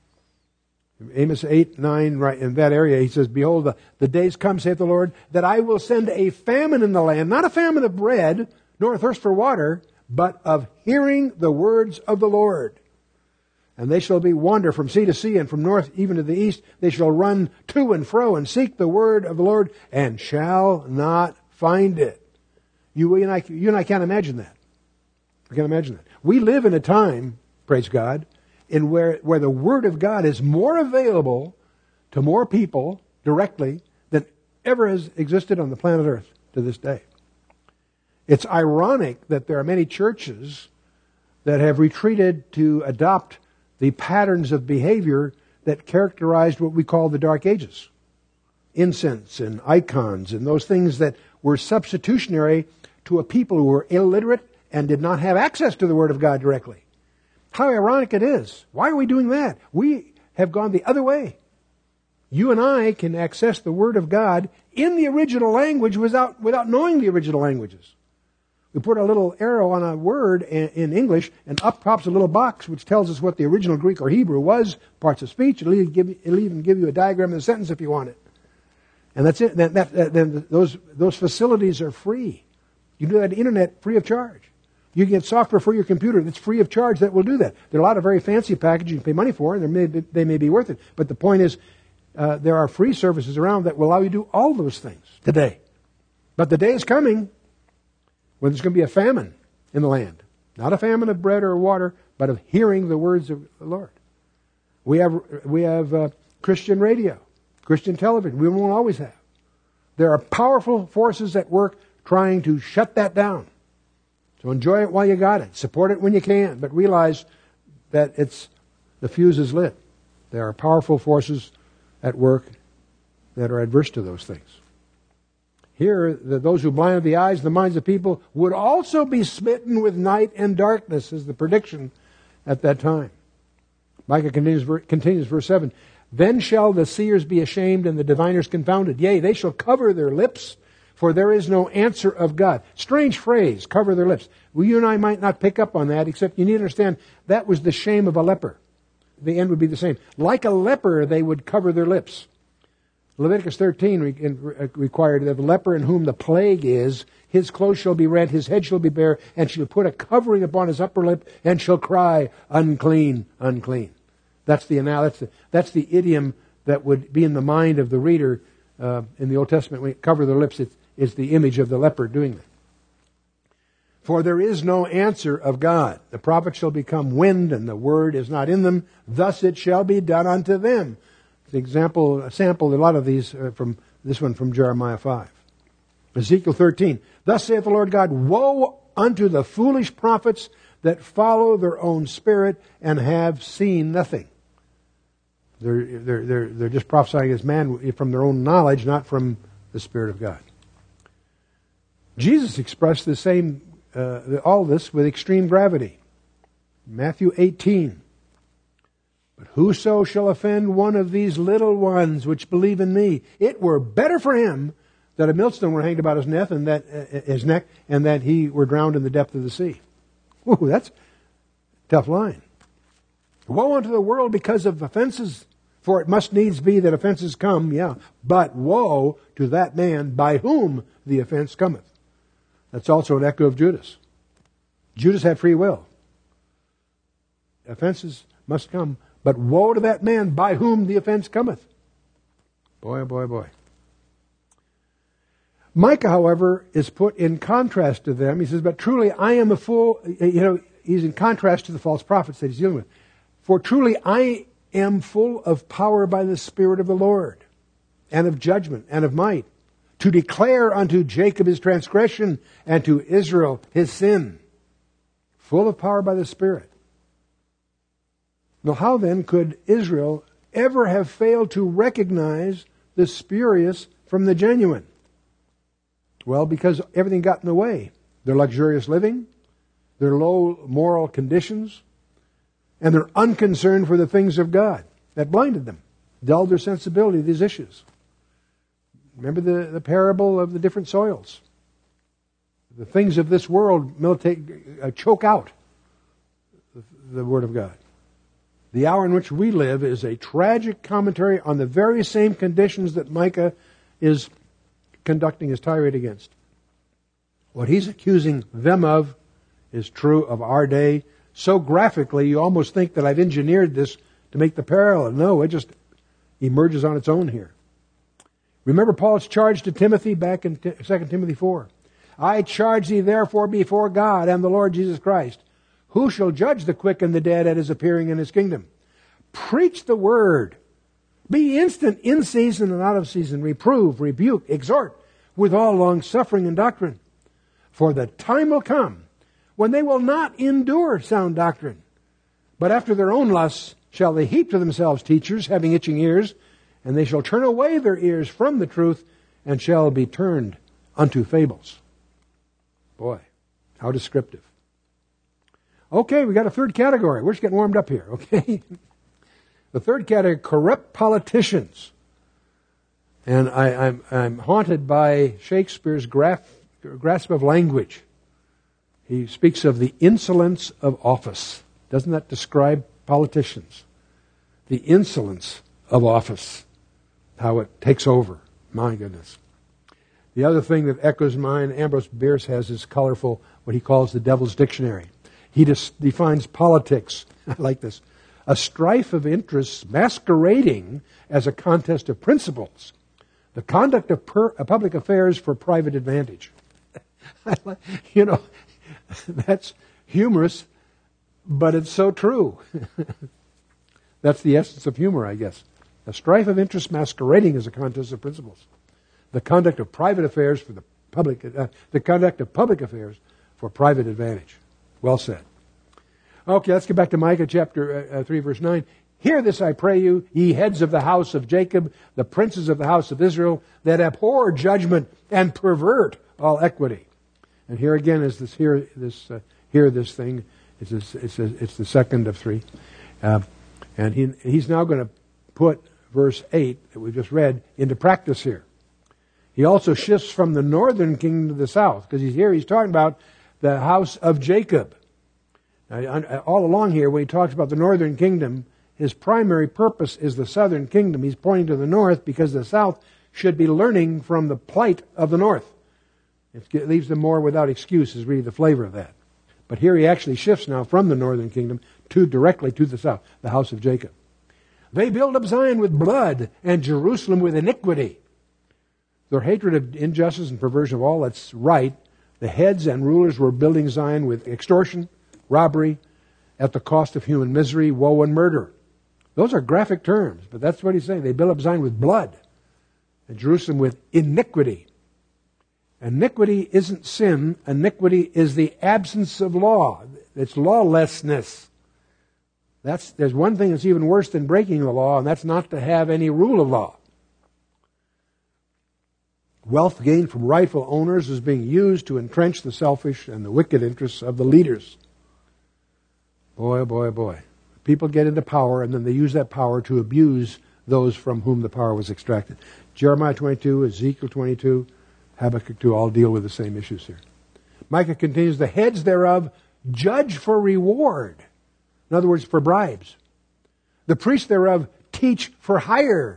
Amos 8:9, right in that area, he says, behold, the days come, saith the Lord, that I will send a famine in the land, not a famine of bread, nor a thirst for water, but of hearing the words of the Lord. And they shall be wander from sea to sea, and from north even to the east. They shall run to and fro, and seek the word of the Lord, and shall not find it. You and I can't imagine that. We can't imagine that. We live in a time, praise God, in where the Word of God is more available to more people directly than ever has existed on the planet Earth to this day. It's ironic that there are many churches that have retreated to adopt the patterns of behavior that characterized what we call the Dark Ages. Incense and icons and those things that were substitutionary to a people who were illiterate and did not have access to the Word of God directly. How ironic it is. Why are we doing that? We have gone the other way. You and I can access the Word of God in the original language without knowing the original languages. We put a little arrow on a word in English, and up pops a little box which tells us what the original Greek or Hebrew was, parts of speech. It'll even give you a diagram of the sentence if you want it. And that's it. Then those facilities are free. You can do that on the internet free of charge. You can get software for your computer that's free of charge that will do that. There are a lot of very fancy packages you can pay money for, and they may be worth it. But the point is, there are free services around that will allow you to do all those things today. But the day is coming when there's going to be a famine in the land. Not a famine of bread or water, but of hearing the words of the Lord. We have Christian radio, Christian television. We won't always have. There are powerful forces at work trying to shut that down. So enjoy it while you got it. Support it when you can, but realize that the fuse is lit. There are powerful forces at work that are adverse to those things. Here, those who blinded the eyes and the minds of people would also be smitten with night and darkness, is the prediction at that time. Micah continues verse 7. Then shall the seers be ashamed and the diviners confounded. Yea, they shall cover their lips, for there is no answer of God. Strange phrase, cover their lips. Well, you and I might not pick up on that, except you need to understand that was the shame of a leper. The end would be the same. Like a leper, they would cover their lips. Leviticus 13 required that the leper in whom the plague is, his clothes shall be rent, his head shall be bare, and shall put a covering upon his upper lip, and shall cry, unclean, unclean. That's the idiom that would be in the mind of the reader in the Old Testament. When you cover their lips, it's the image of the leper doing that. For there is no answer of God. The prophet shall become wind, and the word is not in them. Thus it shall be done unto them. A sample, a lot of these from this one from Jeremiah 5. Ezekiel 13. Thus saith the Lord God, woe unto the foolish prophets that follow their own spirit and have seen nothing. They're just prophesying as man from their own knowledge, not from the Spirit of God. Jesus expressed the same, all this with extreme gravity. Matthew 18. But whoso shall offend one of these little ones which believe in me, it were better for him that a millstone were hanged about his neck, and that he were drowned in the depth of the sea. Ooh, that's a tough line. Woe unto the world because of offenses, for it must needs be that offenses come, yeah, but woe to that man by whom the offense cometh. That's also an echo of Judas. Judas had free will. Offenses must come, but woe to that man by whom the offense cometh. Boy, oh boy, boy. Micah, however, is put in contrast to them. He says, but truly I am a fool. He's in contrast to the false prophets that he's dealing with. For truly I am full of power by the Spirit of the Lord, and of judgment, and of might, to declare unto Jacob his transgression, and to Israel his sin. Full of power by the Spirit. Now how then could Israel ever have failed to recognize the spurious from the genuine? Well, because everything got in the way. Their luxurious living, their low moral conditions, and their unconcern for the things of God. That blinded them, dulled their sensibility to these issues. Remember the parable of the different soils. The things of this world choke out the Word of God. The hour in which we live is a tragic commentary on the very same conditions that Micah is conducting his tirade against. What he's accusing them of is true of our day. So graphically, you almost think that I've engineered this to make the parallel. No, it just emerges on its own here. Remember Paul's charge to Timothy back in 2 Timothy 4. I charge thee therefore before God and the Lord Jesus Christ, who shall judge the quick and the dead at his appearing in his kingdom. Preach the word. Be instant in season and out of season. Reprove, rebuke, exhort with all long suffering and doctrine. For the time will come when they will not endure sound doctrine, but after their own lusts shall they heap to themselves teachers having itching ears, and they shall turn away their ears from the truth and shall be turned unto fables. Boy, how descriptive. Okay, we got a third category. We're just getting warmed up here, okay? The third category, corrupt politicians. And I'm haunted by Shakespeare's grasp of language. He speaks of the insolence of office. Doesn't that describe politicians? The insolence of office. How it takes over. My goodness. The other thing that echoes mine, Ambrose Bierce has this colorful, what he calls the Devil's Dictionary. He defines politics, I like this, a strife of interests masquerading as a contest of principles, the conduct of public affairs for private advantage. That's humorous, but it's so true. That's the essence of humor, I guess. A strife of interests masquerading as a contest of principles. The conduct of private affairs for the conduct of public affairs for private advantage. Well said. Okay, let's get back to Micah chapter 3, verse 9. Hear this, I pray you, ye heads of the house of Jacob, the princes of the house of Israel, that abhor judgment and pervert all equity. And here again is this this thing. It's the second of three, and he's now going to put verse 8 that we just read into practice here. He also shifts from the northern kingdom to the south, because he's talking about the house of Jacob. All along here, when he talks about the northern kingdom, his primary purpose is the southern kingdom. He's pointing to the north because the south should be learning from the plight of the north. It leaves them more without excuse is really the flavor of that. But here he actually shifts now from the northern kingdom directly to the south, the house of Jacob. They build up Zion with blood and Jerusalem with iniquity. Their hatred of injustice and perversion of all that's right. The heads and rulers were building Zion with extortion, robbery, at the cost of human misery, woe, and murder. Those are graphic terms, but that's what he's saying. They build up Zion with blood and Jerusalem with iniquity. Iniquity isn't sin. Iniquity is the absence of law. It's lawlessness. There's one thing that's even worse than breaking the law, and that's not to have any rule of law. Wealth gained from rightful owners is being used to entrench the selfish and the wicked interests of the leaders. Boy, oh boy, oh boy. people get into power, and then they use that power to abuse those from whom the power was extracted. Jeremiah 22, Ezekiel 22, Habakkuk 2 all deal with the same issues here. Micah continues, the heads thereof judge for reward. In other words, for bribes. The priests thereof teach for hire.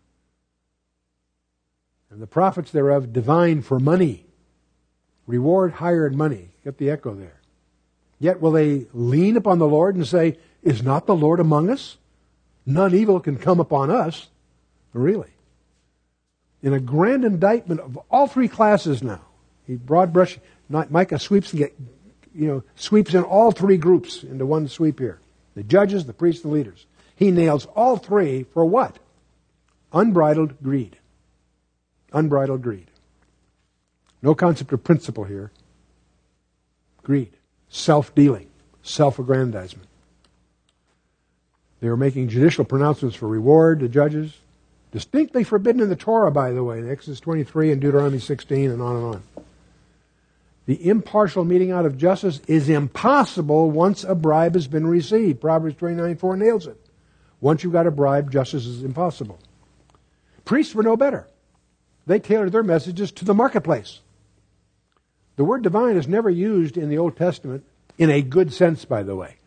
And the prophets thereof divine for money. Reward, hire, and money. Get the echo there. Yet will they lean upon the Lord and say, is not the Lord among us? None evil can come upon us. Really. In a grand indictment of all three classes now. He broad brush, Micah sweeps in all three groups into one sweep here. The judges, the priests, the leaders. He nails all three for what? Unbridled greed. Unbridled greed. No concept of principle here. Greed. Self-dealing. Self-aggrandizement. They were making judicial pronouncements for reward to judges. Distinctly forbidden in the Torah, by the way, in Exodus 23 and Deuteronomy 16 and on and on. The impartial meting out of justice is impossible once a bribe has been received. Proverbs 29:4 nails it. Once you've got a bribe, justice is impossible. Priests were no better. They tailored their messages to the marketplace. The word divine is never used in the Old Testament in a good sense, by the way.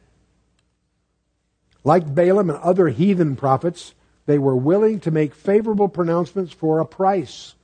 Like Balaam and other heathen prophets, they were willing to make favorable pronouncements for a price.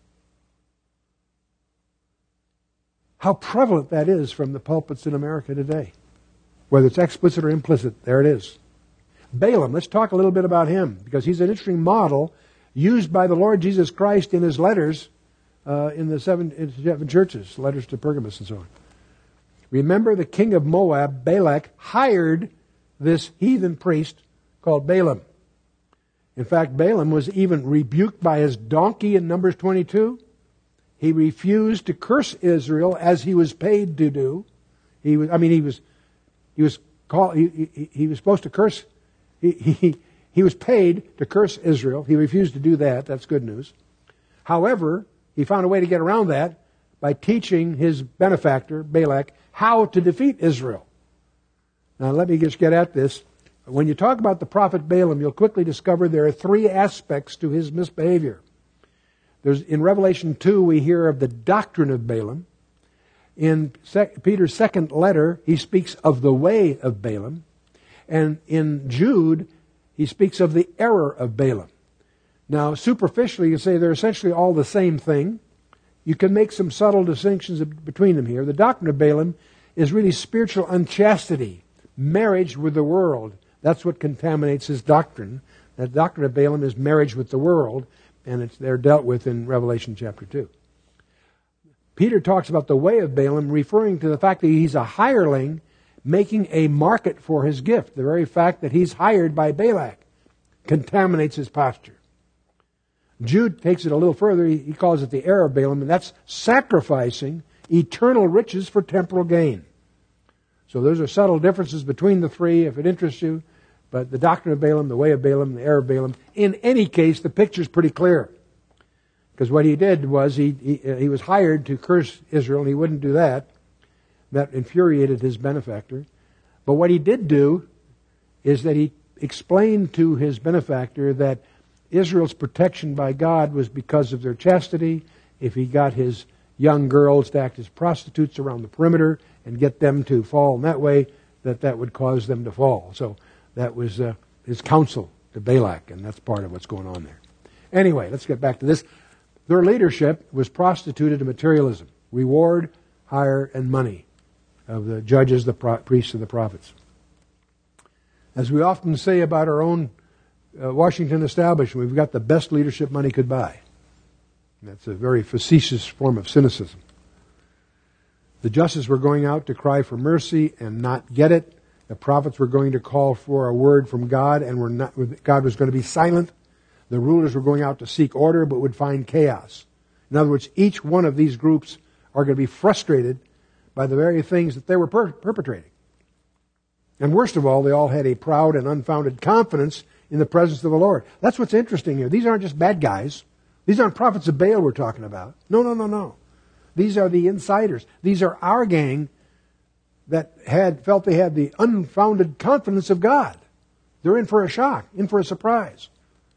How prevalent that is from the pulpits in America today. Whether it's explicit or implicit, there it is. Balaam, let's talk a little bit about him, because he's an interesting model used by the Lord Jesus Christ in his letters in the seven churches, letters to Pergamos and so on. Remember, the king of Moab, Balak, hired this heathen priest called Balaam. In fact, Balaam was even rebuked by his donkey in Numbers 22. He refused to curse Israel as he was paid to do. He was supposed to curse. He was paid to curse Israel. He refused to do that. That's good news. However, he found a way to get around that by teaching his benefactor, Balak, how to defeat Israel. Now, let me just get at this. When you talk about the prophet Balaam, you'll quickly discover there are three aspects to his misbehavior. In Revelation 2, we hear of the doctrine of Balaam. In Peter's second letter, he speaks of the way of Balaam. And in Jude, he speaks of the error of Balaam. Now, superficially, you say they're essentially all the same thing. You can make some subtle distinctions between them here. The doctrine of Balaam is really spiritual unchastity, marriage with the world. That's what contaminates his doctrine. That doctrine of Balaam is marriage with the world, and they're dealt with in Revelation chapter 2. Peter talks about the way of Balaam, referring to the fact that he's a hireling making a market for his gift. The very fact that he's hired by Balak contaminates his posture. Jude takes it a little further. He calls it the error of Balaam, and that's sacrificing eternal riches for temporal gain. So those are subtle differences between the three, if it interests you. But the doctrine of Balaam, the way of Balaam, the error of Balaam, in any case, the picture's pretty clear. Because what he did was he was hired to curse Israel, and he wouldn't do that. That infuriated his benefactor. But what he did do is that he explained to his benefactor that Israel's protection by God was because of their chastity. If he got his young girls to act as prostitutes around the perimeter and get them to fall in that way, that would cause them to fall. So that was his counsel to Balak, and that's part of what's going on there. Anyway, let's get back to this. Their leadership was prostituted to materialism, reward, hire, and money of the judges, the priests, and the prophets. As we often say about our own Washington establishment, we've got the best leadership money could buy. That's a very facetious form of cynicism. The justices were going out to cry for mercy and not get it. The prophets were going to call for a word from God, and God was going to be silent. The rulers were going out to seek order, but would find chaos. In other words, each one of these groups are going to be frustrated by the very things that they were perpetrating. And worst of all, they all had a proud and unfounded confidence in the presence of the Lord. That's what's interesting here. These aren't just bad guys. These aren't prophets of Baal we're talking about. No. These are the insiders. These are our gang that felt they had the unfounded confidence of God. They're in for a shock, in for a surprise.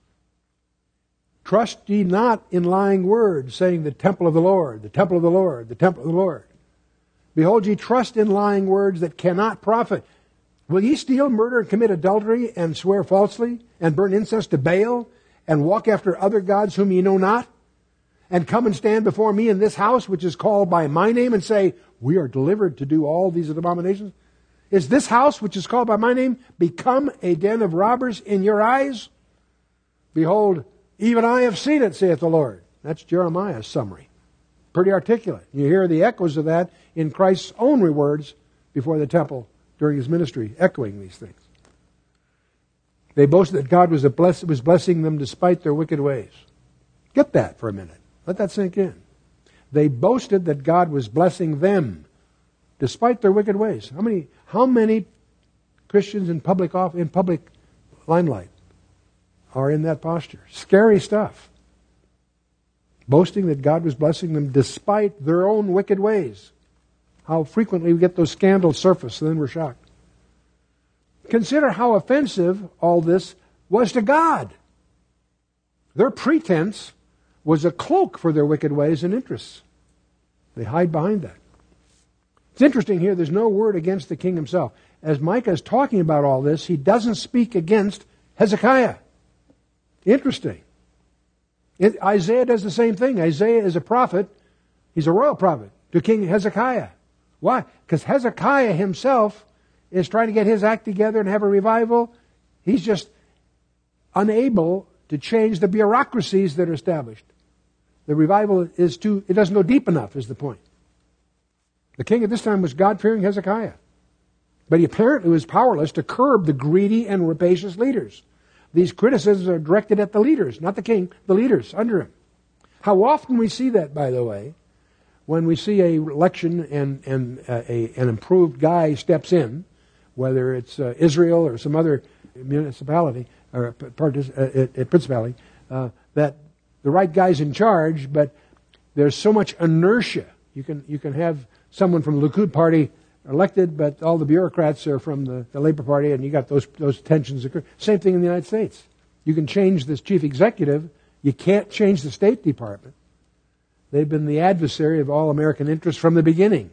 Trust ye not in lying words, saying the temple of the Lord, the temple of the Lord, the temple of the Lord. Behold, ye trust in lying words that cannot profit. Will ye steal, murder, and commit adultery, and swear falsely, and burn incense to Baal, and walk after other gods whom ye know not? And come and stand before me in this house, which is called by my name, and say, we are delivered to do all these abominations? Is this house, which is called by my name, become a den of robbers in your eyes? Behold, even I have seen it, saith the Lord. That's Jeremiah's summary. Pretty articulate. You hear the echoes of that in Christ's own words before the temple during his ministry, echoing these things. They boasted that God was blessing them despite their wicked ways. Get that for a minute. Let that sink in. They boasted that God was blessing them despite their wicked ways. How many Christians in public limelight are in that posture? Scary stuff. Boasting that God was blessing them despite their own wicked ways. How frequently we get those scandals surface, and then we're shocked. Consider how offensive all this was to God. Their pretense was a cloak for their wicked ways and interests. They hide behind that. It's interesting here, there's no word against the king himself. As Micah is talking about all this, he doesn't speak against Hezekiah. Interesting. Isaiah does the same thing. Isaiah is a prophet. He's a royal prophet to King Hezekiah. Why? Because Hezekiah himself is trying to get his act together and have a revival. He's just unable to change the bureaucracies that are established. The revival it doesn't go deep enough, is the point. The king at this time was God-fearing Hezekiah. But he apparently was powerless to curb the greedy and rapacious leaders. These criticisms are directed at the leaders, not the king, the leaders under him. How often we see that, by the way, when we see an election and an improved guy steps in, whether it's Israel or some other municipality or principality, that the right guy's in charge, but there's so much inertia. You can have someone from the Likud party elected, but all the bureaucrats are from the Labor Party, and you got those tensions occur. Same thing in the United States. You can change this chief executive. You can't change the State Department. They've been the adversary of all American interests from the beginning.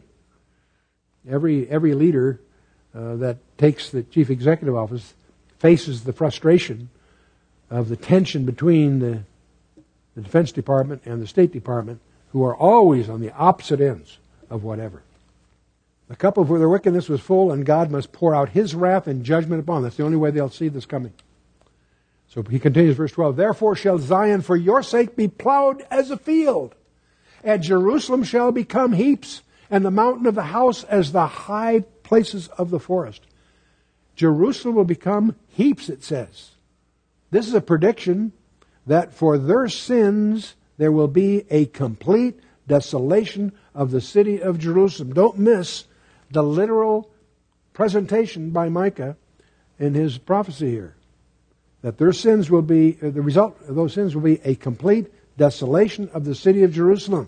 Every leader that takes the chief executive office faces the frustration of the tension between the Defense Department and the State Department, who are always on the opposite ends of whatever. The cup of their wickedness was full, and God must pour out his wrath and judgment upon them. That's the only way they'll see this coming. So he continues, verse 12, therefore shall Zion for your sake be plowed as a field, and Jerusalem shall become heaps, and the mountain of the house as the high places of the forest. Jerusalem will become heaps, it says. This is a prediction that for their sins there will be a complete desolation of the city of Jerusalem. Don't miss the literal presentation by Micah in his prophecy here. That their sins will be, the result of those sins will be a complete desolation of the city of Jerusalem.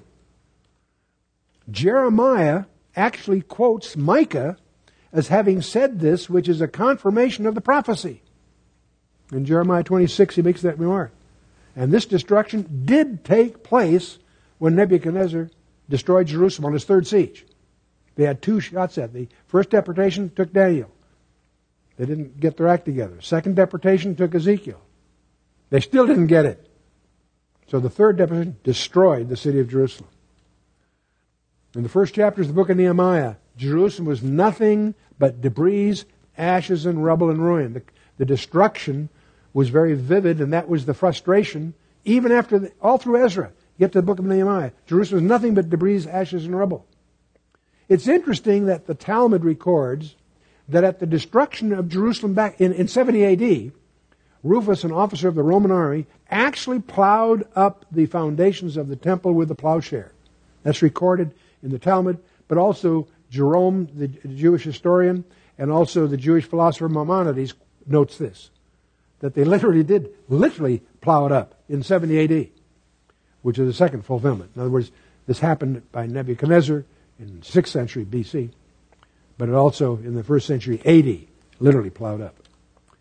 Jeremiah actually quotes Micah as having said this, which is a confirmation of the prophecy. In Jeremiah 26, he makes that remark. And this destruction did take place when Nebuchadnezzar destroyed Jerusalem on his third siege. They had two shots at it. The first deportation took Daniel. They didn't get their act together. Second deportation took Ezekiel. They still didn't get it. So the third deportation destroyed the city of Jerusalem. In the first chapters of the book of Nehemiah, Jerusalem was nothing but debris, ashes, and rubble and ruin. The destruction was very vivid, and that was the frustration. Even after, all through Ezra, you get to the book of Nehemiah, Jerusalem was nothing but debris, ashes, and rubble. It's interesting that the Talmud records that at the destruction of Jerusalem back in 70 A.D., Rufus, an officer of the Roman army, actually plowed up the foundations of the temple with a plowshare. That's recorded in the Talmud, but also Jerome, the Jewish historian, and also the Jewish philosopher Maimonides notes this, that they literally plow it up in 70 A.D., which is the second fulfillment. In other words, this happened by Nebuchadnezzar in 6th century B.C., but it also in the 1st century A.D., literally plowed up.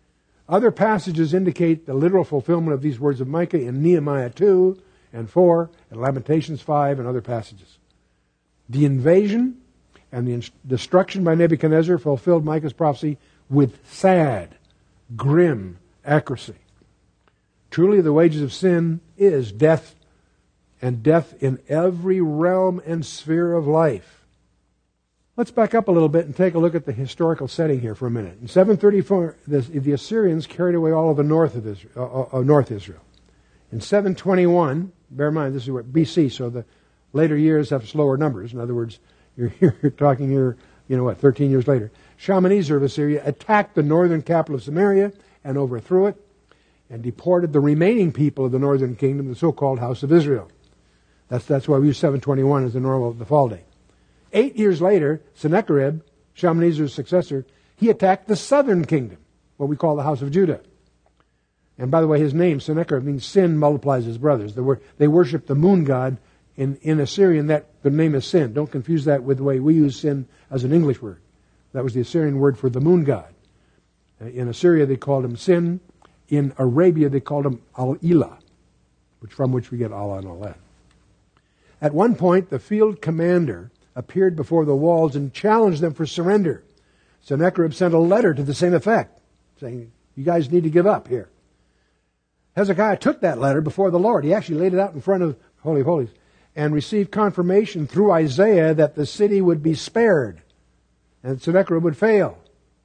Other passages indicate the literal fulfillment of these words of Micah in Nehemiah 2 and 4 and Lamentations 5 and other passages. The invasion and the destruction by Nebuchadnezzar fulfilled Micah's prophecy with sad, grim accuracy. Truly, the wages of sin is death, and death in every realm and sphere of life. Let's back up a little bit and take a look at the historical setting here for a minute. In 734, the Assyrians carried away all of the North Israel. In 721, bear in mind this is BC, so the later years have slower numbers. In other words, you're talking here, 13 years later. Shalmaneser of Assyria attacked the northern capital of Samaria and overthrew it and deported the remaining people of the northern kingdom, the so-called House of Israel. That's why we use 721 as the fall date. 8 years later, Sennacherib, Shalmaneser's successor, he attacked the southern kingdom, what we call the House of Judah. And by the way, his name, Sennacherib, means sin multiplies his brothers. They worship the moon god. In Assyrian, the name is sin. Don't confuse that with the way we use sin as an English word. That was the Assyrian word for the moon god. In Assyria, they called him Sin. In Arabia, they called him Al-Ilah, from which we get Allah and all that. At one point, the field commander appeared before the walls and challenged them for surrender. Sennacherib sent a letter to the same effect, saying, you guys need to give up here. Hezekiah took that letter before the Lord. He actually laid it out in front of Holy of Holies and received confirmation through Isaiah that the city would be spared and Sennacherib would fail.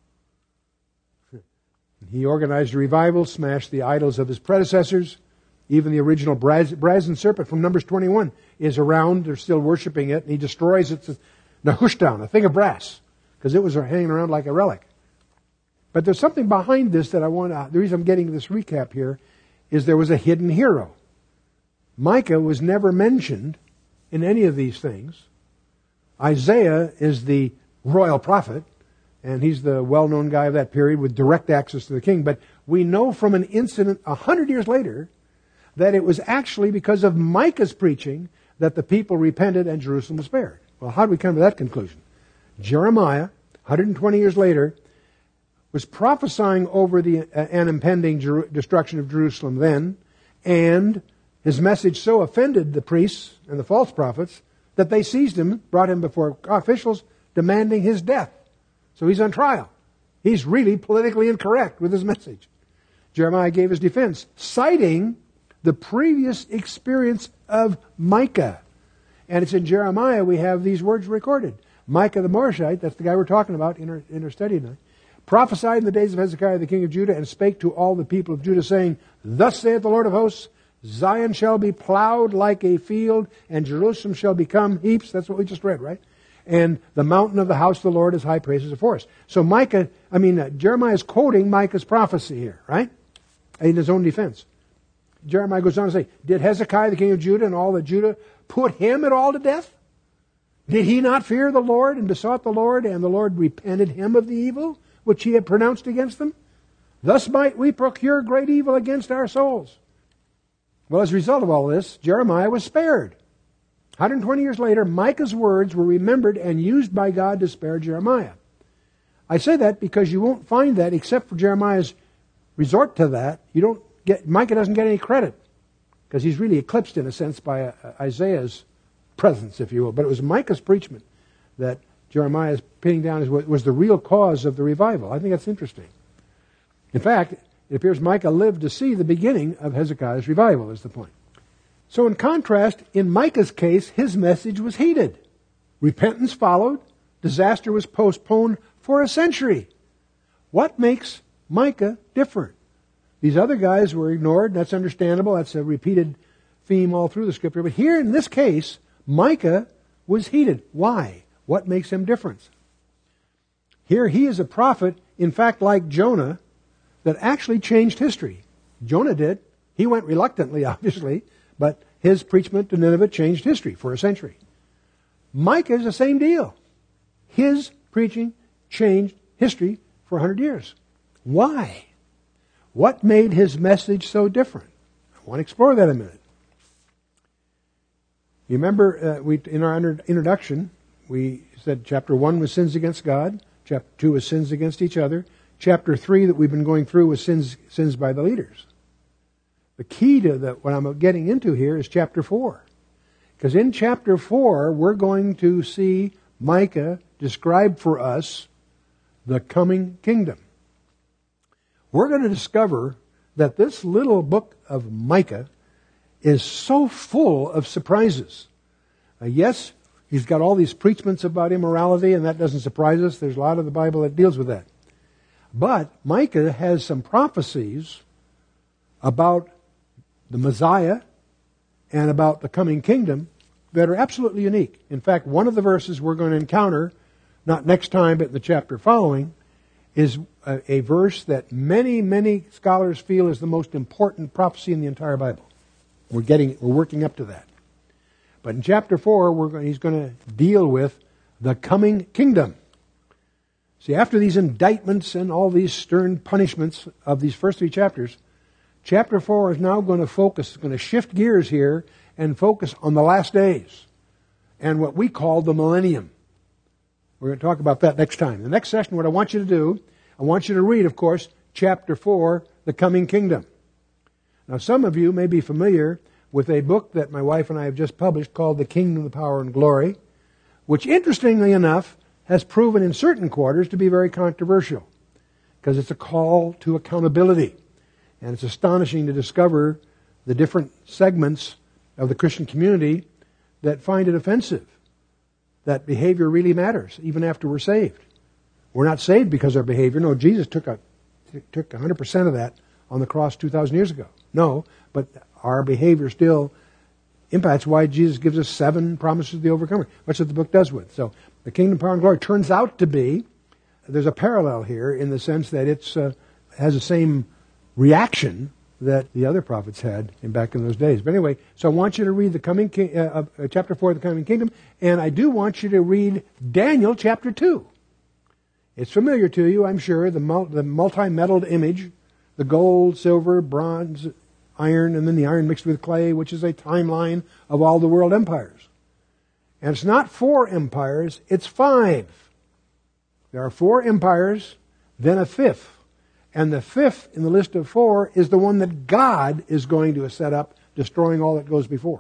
He organized a revival, smashed the idols of his predecessors. Even the original brazen serpent from Numbers 21 is around. They're still worshiping it. And he destroys it. It's Nehushtan, a thing of brass, because it was hanging around like a relic. But there's something behind this that the reason I'm getting this recap here is there was a hidden hero. Micah was never mentioned in any of these things. Isaiah is the royal prophet, and he's the well-known guy of that period with direct access to the king. But we know from an incident 100 years later that it was actually because of Micah's preaching that the people repented and Jerusalem was spared. Well, how do we come to that conclusion? Jeremiah, 120 years later, was prophesying over an impending destruction of Jerusalem then, and his message so offended the priests and the false prophets that they seized him, brought him before officials demanding his death. So he's on trial. He's really politically incorrect with his message. Jeremiah gave his defense, citing the previous experience of Micah. And it's in Jeremiah we have these words recorded. Micah the Morashite, that's the guy we're talking about in our study tonight, prophesied in the days of Hezekiah the king of Judah and spake to all the people of Judah, saying, Thus saith the Lord of hosts, Zion shall be plowed like a field, and Jerusalem shall become heaps. That's what we just read, right? And the mountain of the house of the Lord is high praises of forest. So Jeremiah is quoting Micah's prophecy here, right? In his own defense. Jeremiah goes on to say, Did Hezekiah the king of Judah and all the Judah put him at all to death? Did he not fear the Lord and besought the Lord, and the Lord repented him of the evil which he had pronounced against them? Thus might we procure great evil against our souls. Well, as a result of all this, Jeremiah was spared. 120 years later, Micah's words were remembered and used by God to spare Jeremiah. I say that because you won't find that except for Jeremiah's resort to that. Micah doesn't get any credit because he's really eclipsed in a sense by Isaiah's presence, if you will. But it was Micah's preachment that Jeremiah is pinning down was the real cause of the revival. I think that's interesting. In fact, it appears Micah lived to see the beginning of Hezekiah's revival, is the point. So in contrast, in Micah's case, his message was heeded. Repentance followed. Disaster was postponed for a century. What makes Micah different? These other guys were ignored. That's understandable. That's a repeated theme all through the scripture. But here in this case, Micah was heeded. Why? What makes him different? Here he is a prophet, in fact, like Jonah, that actually changed history. Jonah did. He went reluctantly, obviously, but his preachment to Nineveh changed history for a century. Micah is the same deal. His preaching changed history for 100 years. Why? What made his message so different? I want to explore that a minute. You remember in our introduction, we said chapter 1 was sins against God, chapter 2 was sins against each other, chapter 3 that we've been going through with sins by the leaders. The key to what I'm getting into here is chapter 4. Because in chapter 4, we're going to see Micah describe for us the coming kingdom. We're going to discover that this little book of Micah is so full of surprises. Yes, he's got all these preachments about immorality, and that doesn't surprise us. There's a lot of the Bible that deals with that. But Micah has some prophecies about the Messiah and about the coming kingdom that are absolutely unique. In fact, one of the verses we're going to encounter, not next time, but in the chapter following, is a verse that many scholars feel is the most important prophecy in the entire Bible. We're working up to that. But in chapter 4, he's going to deal with the coming kingdom. See, after these indictments and all these stern punishments of these first 3 chapters, chapter 4 is now going to shift gears here and focus on the last days and what we call the millennium. We're going to talk about that next time. The next session, what I want you to do, I want you to read, of course, chapter 4, the coming kingdom. Now, some of you may be familiar with a book that my wife and I have just published called The Kingdom, the Power, and Glory, which, interestingly enough, has proven in certain quarters to be very controversial because it's a call to accountability. And it's astonishing to discover the different segments of the Christian community that find it offensive, that behavior really matters, even after we're saved. We're not saved because of our behavior. No, Jesus took 100% of that on the cross 2,000 years ago. No, but our behavior still impacts why Jesus gives us 7 promises of the overcomer. That's what the book does with. So the kingdom, power, and glory turns out to be, there's a parallel here in the sense that it has the same reaction that the other prophets had back in those days. But anyway, so I want you to read the coming chapter 4 of the coming kingdom, and I do want you to read Daniel chapter 2. It's familiar to you, I'm sure, the multi-metalled image, the gold, silver, bronze, iron, and then the iron mixed with clay, which is a timeline of all the world empires. And it's not 4 empires, it's 5. There are 4 empires, then a 5th. And the 5th in the list of 4 is the one that God is going to set up, destroying all that goes before.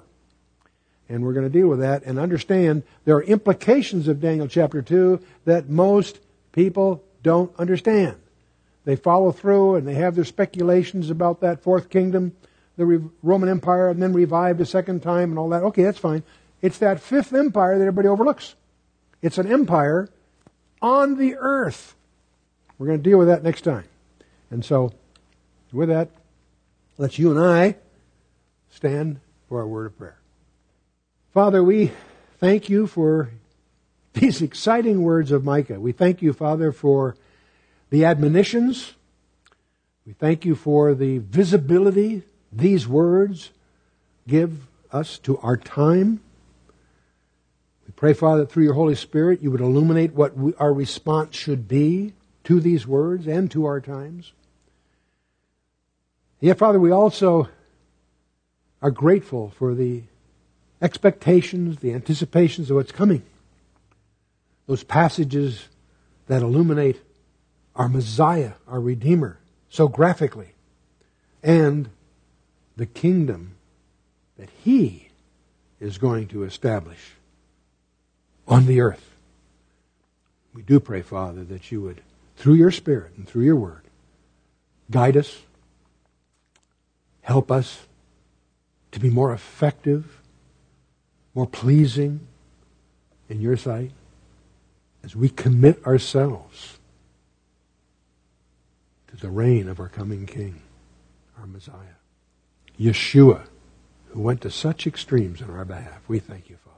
And we're going to deal with that and understand there are implications of Daniel chapter 2 that most people don't understand. They follow through and they have their speculations about that 4th kingdom, the Roman Empire, and then revived a second time and all that. Okay, that's fine. It's that 5th empire that everybody overlooks. It's an empire on the earth. We're going to deal with that next time. And so, with that, let's you and I stand for our word of prayer. Father, we thank you for these exciting words of Micah. We thank you, Father, for the admonitions. We thank you for the visibility these words give us to our time. We pray, Father, that through your Holy Spirit you would illuminate what our response should be to these words and to our times. Yet, Father, we also are grateful for the expectations, the anticipations of what's coming. Those passages that illuminate our Messiah, our Redeemer, so graphically, and the kingdom that He is going to establish on the earth. We do pray, Father, that you would, through your Spirit and through your word, guide us, help us to be more effective, more pleasing in your sight as we commit ourselves to the reign of our coming King, our Messiah, Yeshua, who went to such extremes on our behalf. We thank you, Father.